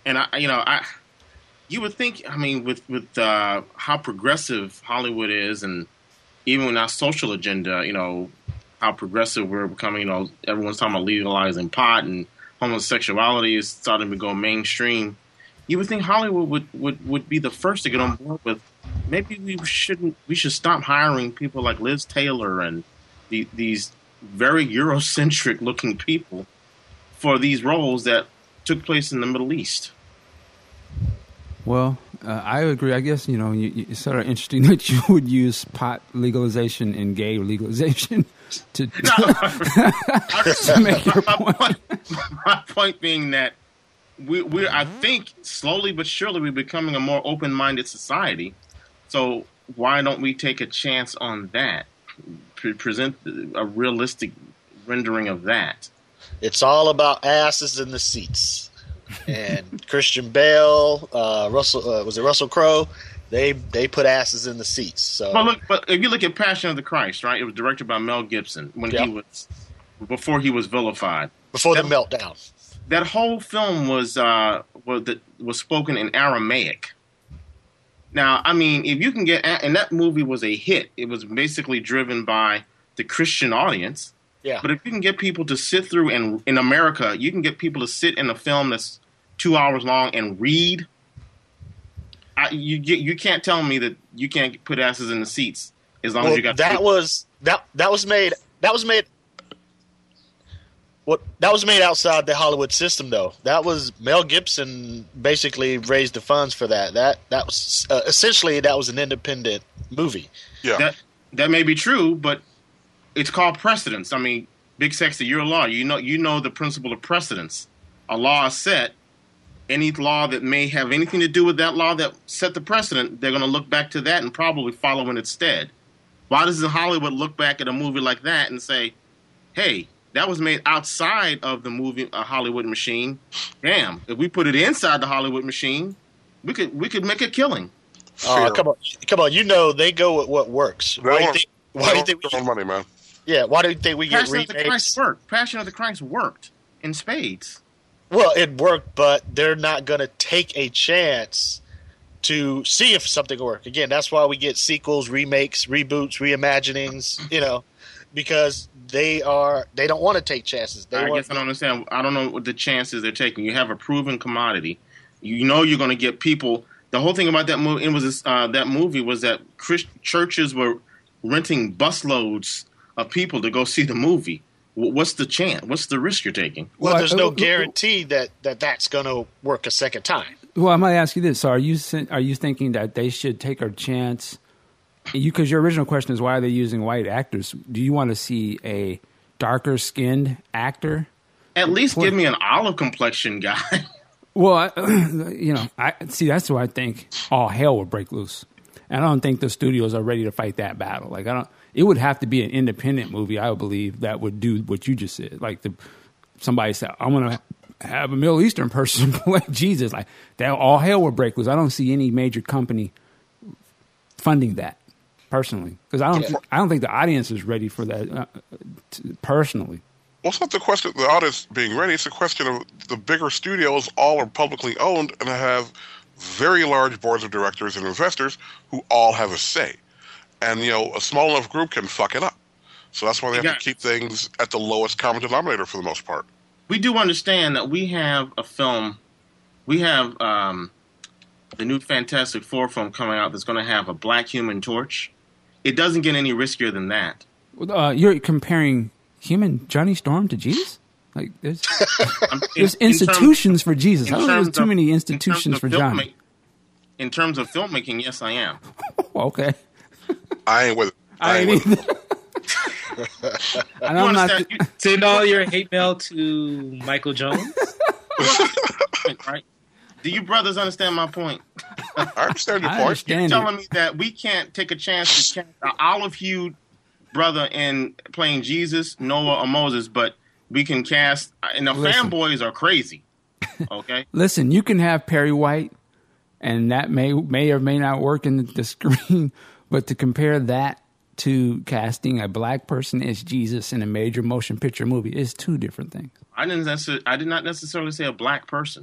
And you would think, I mean, with how progressive Hollywood is, and even with our social agenda, how progressive we're becoming. Everyone's talking about legalizing pot, and homosexuality is starting to go mainstream. You would think Hollywood would be the first to get on board with. Maybe we should stop hiring people like Liz Taylor and these very Eurocentric looking people for these roles that took place in the Middle East. Well, I agree. I guess, it's sort of interesting that you would use pot legalization and gay legalization to make your point. My point being that I think slowly but surely we're becoming a more open-minded society. So why don't we take a chance on that? Present a realistic rendering of that. It's all about asses in the seats. And Christian Bale, Russell Crowe? They put asses in the seats. So, but if you look at Passion of the Christ, right? It was directed by Mel Gibson before he was vilified, before the meltdown. That whole film was spoken in Aramaic. Now, I mean, if you can get, and that movie was a hit. It was basically driven by the Christian audience. Yeah. But if you can get people to sit through, and in America, you can get people to sit in a film that's 2 hours long and read. You can't tell me that you can't put asses in the seats as long as you got. That was made outside the Hollywood system, though. That was Mel Gibson basically raised the funds for that. That was essentially that was an independent movie. Yeah, that may be true, but it's called precedence. I mean, Big Sexy, you're a lawyer. You know the principle of precedence. A law is set. Any law that may have anything to do with that law that set the precedent, they're going to look back to that and probably follow in its stead. Why doesn't Hollywood look back at a movie like that and say, hey, that was made outside of the movie Hollywood machine. Damn, if we put it inside the Hollywood machine, we could make a killing. Come on! They go with what works. Why do you think we get money, man? Yeah, why do you think we get remakes? Passion of the Christ worked in spades. Well, it worked, but they're not going to take a chance to see if something will work. Again, that's why we get sequels, remakes, reboots, reimaginings. Because they don't want to take chances. I guess I don't understand. I don't know what the chances they're taking. You have a proven commodity. You're going to get people. The whole thing about that movie was that churches were renting busloads of people to go see the movie. What's the chance? What's the risk you're taking? Well, there's no guarantee that's going to work a second time. Well, I might ask you this: so are you thinking that they should take a chance? Because your original question is, why are they using white actors? Do you want to see a darker skinned actor? At least give me an olive complexion guy. Well, I see. That's why I think all hell would break loose. And I don't think the studios are ready to fight that battle. It would have to be an independent movie, I would believe, that would do what you just said. Like somebody said, I'm going to have a Middle Eastern person play Jesus. Like that, all hell would break loose. I don't see any major company funding that personally, because I don't think the audience is ready for that personally. Well, it's not the question of the audience being ready. It's a question of the bigger studios all are publicly owned and have very large boards of directors and investors who all have a say. And, a small enough group can fuck it up. So that's why they have to keep things at the lowest common denominator for the most part. We do understand that we have a film. We have the new Fantastic Four film coming out that's going to have a black Human Torch. It doesn't get any riskier than that. You're comparing human Johnny Storm to Jesus? Like there's institutions for Jesus. I don't think there's too many institutions for Johnny. In terms of filmmaking, yes, I am. Okay. I ain't with it. I ain't either. I'm not. Send all your hate mail to Michael Jones. Right? Do you brothers understand my point? I understand your point. You're telling me that we can't take a chance to cast an olive-hued brother in playing Jesus, Noah, or Moses, but we can cast. And the fanboys are crazy. Okay. Listen, you can have Perry White, and that may or may not work in the screen. But to compare that to casting a black person as Jesus in a major motion picture movie is two different things. I did not necessarily say a black person.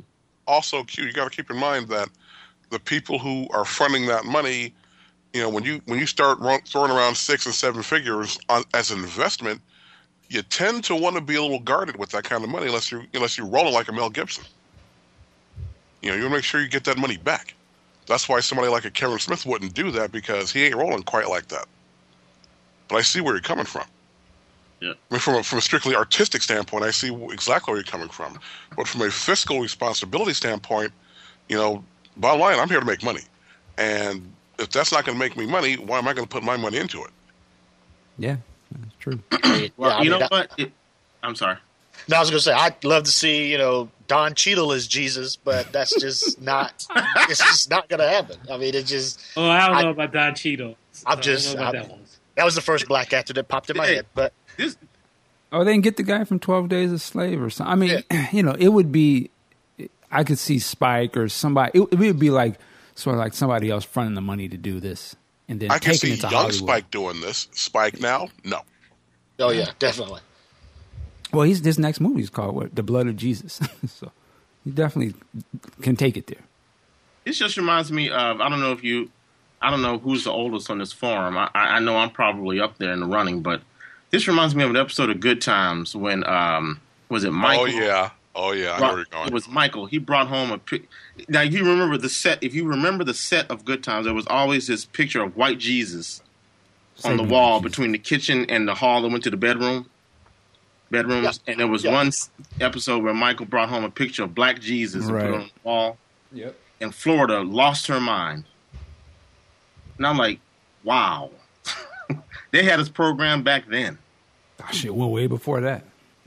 also, Q, you got to keep in mind that the people who are funding that money, when you start throwing around 6 and 7 figures as an investment, you tend to want to be a little guarded with that kind of money unless you're rolling like a Mel Gibson. You want to make sure you get that money back. That's why somebody like a Kevin Smith wouldn't do that, because he ain't rolling quite like that. But I see where you're coming from. Yeah. I mean, from a strictly artistic standpoint, I see exactly where you're coming from. But from a fiscal responsibility standpoint, bottom line, I'm here to make money. And if that's not going to make me money, why am I going to put my money into it? Yeah, that's true. Well, what? I'm sorry. No, I was going to say, I'd love to see, Don Cheadle as Jesus, but that's just not, it's just not going to happen. I mean, it just. Oh, I don't know about Don Cheadle. That was the first black actor that popped in my head, but. They can get the guy from 12 Days a Slave or something. I mean, it would be, I could see Spike or somebody, it would be like, sort of like somebody else fronting the money to do this and then I can taking see it to young Hollywood. Spike doing this. Spike now? No. Oh, yeah, definitely. Well, this next movie is called The Blood of Jesus. So he definitely can take it there. This just reminds me of, I don't know who's the oldest on this forum. I know I'm probably up there in the running, but this reminds me of an episode of Good Times when, was it Michael? Oh, yeah. I know where you're going. It was Michael. He brought home now, if you remember the set of Good Times, there was always this picture of white Jesus on the wall between the kitchen and the hall that went to the bedrooms. Yeah. And there was one episode where Michael brought home a picture of black Jesus and put it on the wall. Yep. And Florida lost her mind. And I'm like, wow. They had this program back then. Oh, shit, went way before that.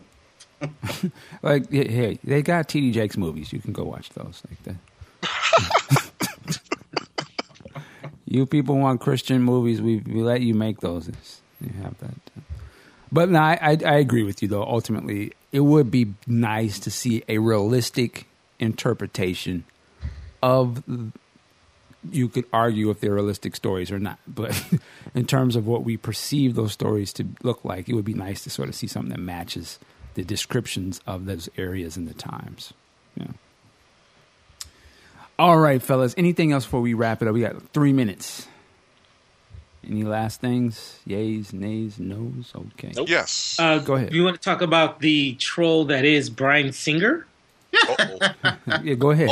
Like, hey, they got T.D. Jakes movies. You can go watch those like that. You people want Christian movies, we let you make those. You have that. But no, I agree with you, though. Ultimately, it would be nice to see a realistic interpretation of, you could argue if they're realistic stories or not. But in terms of what we perceive those stories to look like, it would be nice to sort of see something that matches the descriptions of those areas and the times. Yeah. All right, fellas. Anything else before we wrap it up? We got 3 minutes. Any last things? Yays, nays, no's? Okay. Nope. Yes. Go ahead. You want to talk about the troll that is Bryan Singer? Yeah, go ahead.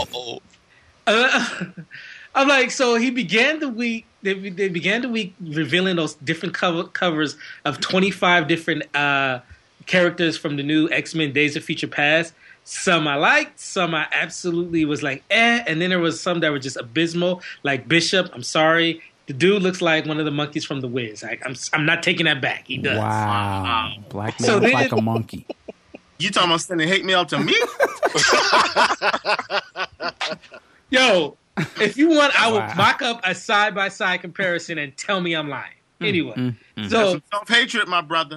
I'm like, so he began the week. They began the week revealing those different covers of 25 different characters from the new X-Men Days of Future Past. Some I liked, some I absolutely was like, and then there was some that were just abysmal, like Bishop. I'm sorry. The dude looks like one of the monkeys from The Wiz. I'm not taking that back. He does. Wow. Black man looks like a monkey. You talking about sending hate mail to me? Yo, if you want, I will mock up a side-by-side comparison and tell me I'm lying. Anyway. So some self-hatred, my brother.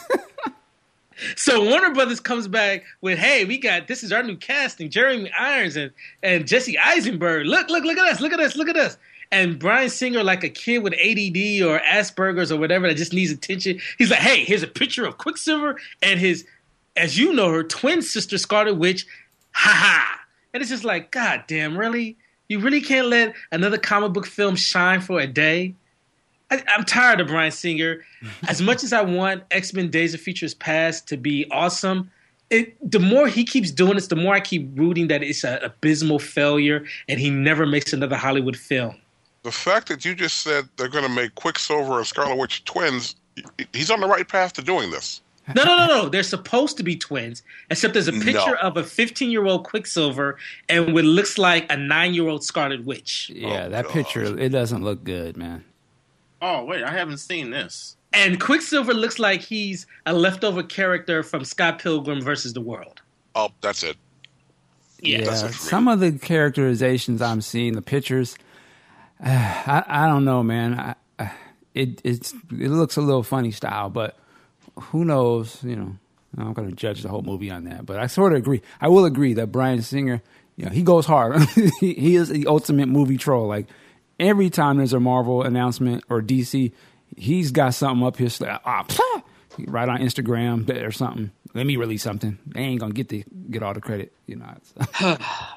So Warner Brothers comes back with, hey, this is our new casting, Jeremy Irons and Jesse Eisenberg. Look at us. And Bryan Singer, like a kid with ADD or Asperger's or whatever that just needs attention, he's like, hey, here's a picture of Quicksilver and his, as you know, her twin sister, Scarlet Witch. Ha. And it's just like, God damn, really? You really can't let another comic book film shine for a day? I'm tired of Bryan Singer. As much as I want X-Men Days of Future Past to be awesome, the more he keeps doing this, the more I keep rooting that it's an abysmal failure and he never makes another Hollywood film. The fact that you just said they're going to make Quicksilver and Scarlet Witch twins, he's on the right path to doing this. No. They're supposed to be twins, except there's a picture of a 15-year-old Quicksilver and what looks like a 9-year-old Scarlet Witch. Yeah, that picture, it doesn't look good, man. Oh, wait, I haven't seen this. And Quicksilver looks like he's a leftover character from Scott Pilgrim versus the World. Oh, that's it. Yeah, that's it for me. Some of the characterizations I'm seeing, the pictures, I don't know, man. It looks a little funny style, but who knows? I'm not going to judge the whole movie on that. But I sort of agree. I will agree that Bryan Singer, he goes hard. He is the ultimate movie troll. Like every time there's a Marvel announcement or DC, he's got something up his right on Instagram or something. Let me release something. They ain't gonna get all the credit,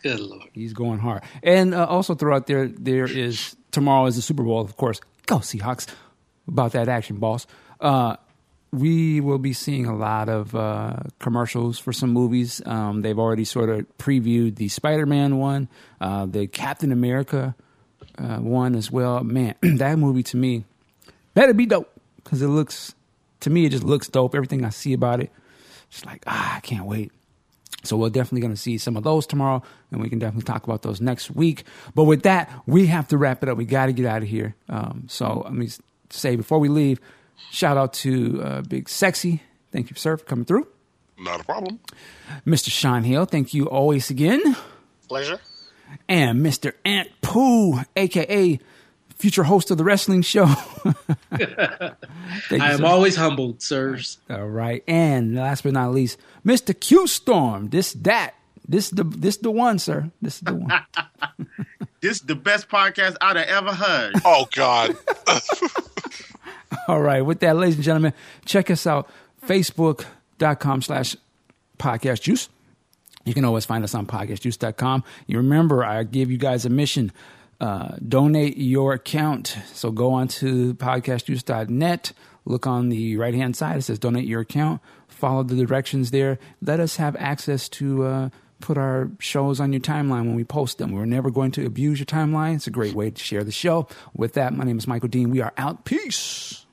Good Lord. He's going hard. And also throughout there is, tomorrow is the Super Bowl, of course. Go Seahawks. About that action, boss. We will be seeing a lot of commercials for some movies. They've already sort of previewed the Spider-Man one, the Captain America one as well. Man, that movie to me better be dope because it just looks dope. Everything I see about it, just like, I can't wait. So we're definitely going to see some of those tomorrow, and we can definitely talk about those next week. But with that, we have to wrap it up. We got to get out of here. So let me say before we leave, shout out to Big Sexy. Thank you, sir, for coming through. Not a problem. Mr. Sean Hill, thank you always again. Pleasure. And Mr. Ant Pooh, a.k.a. future host of the wrestling show. I am always humbled, sirs. All right. And last but not least, Mr. Q Storm. This the one, sir. This is the one. This is the best podcast I'd have ever heard. Oh, God. All right. With that, ladies and gentlemen, check us out. Facebook.com/podcastjuice. You can always find us on podcastjuice.com. You remember, I give you guys a mission. Donate your account. So go on to podcastjuice.net. Look on the right-hand side. It says donate your account. Follow the directions there. Let us have access to put our shows on your timeline when we post them. We're never going to abuse your timeline. It's a great way to share the show. With that, my name is Michael Dean. We are out. Peace.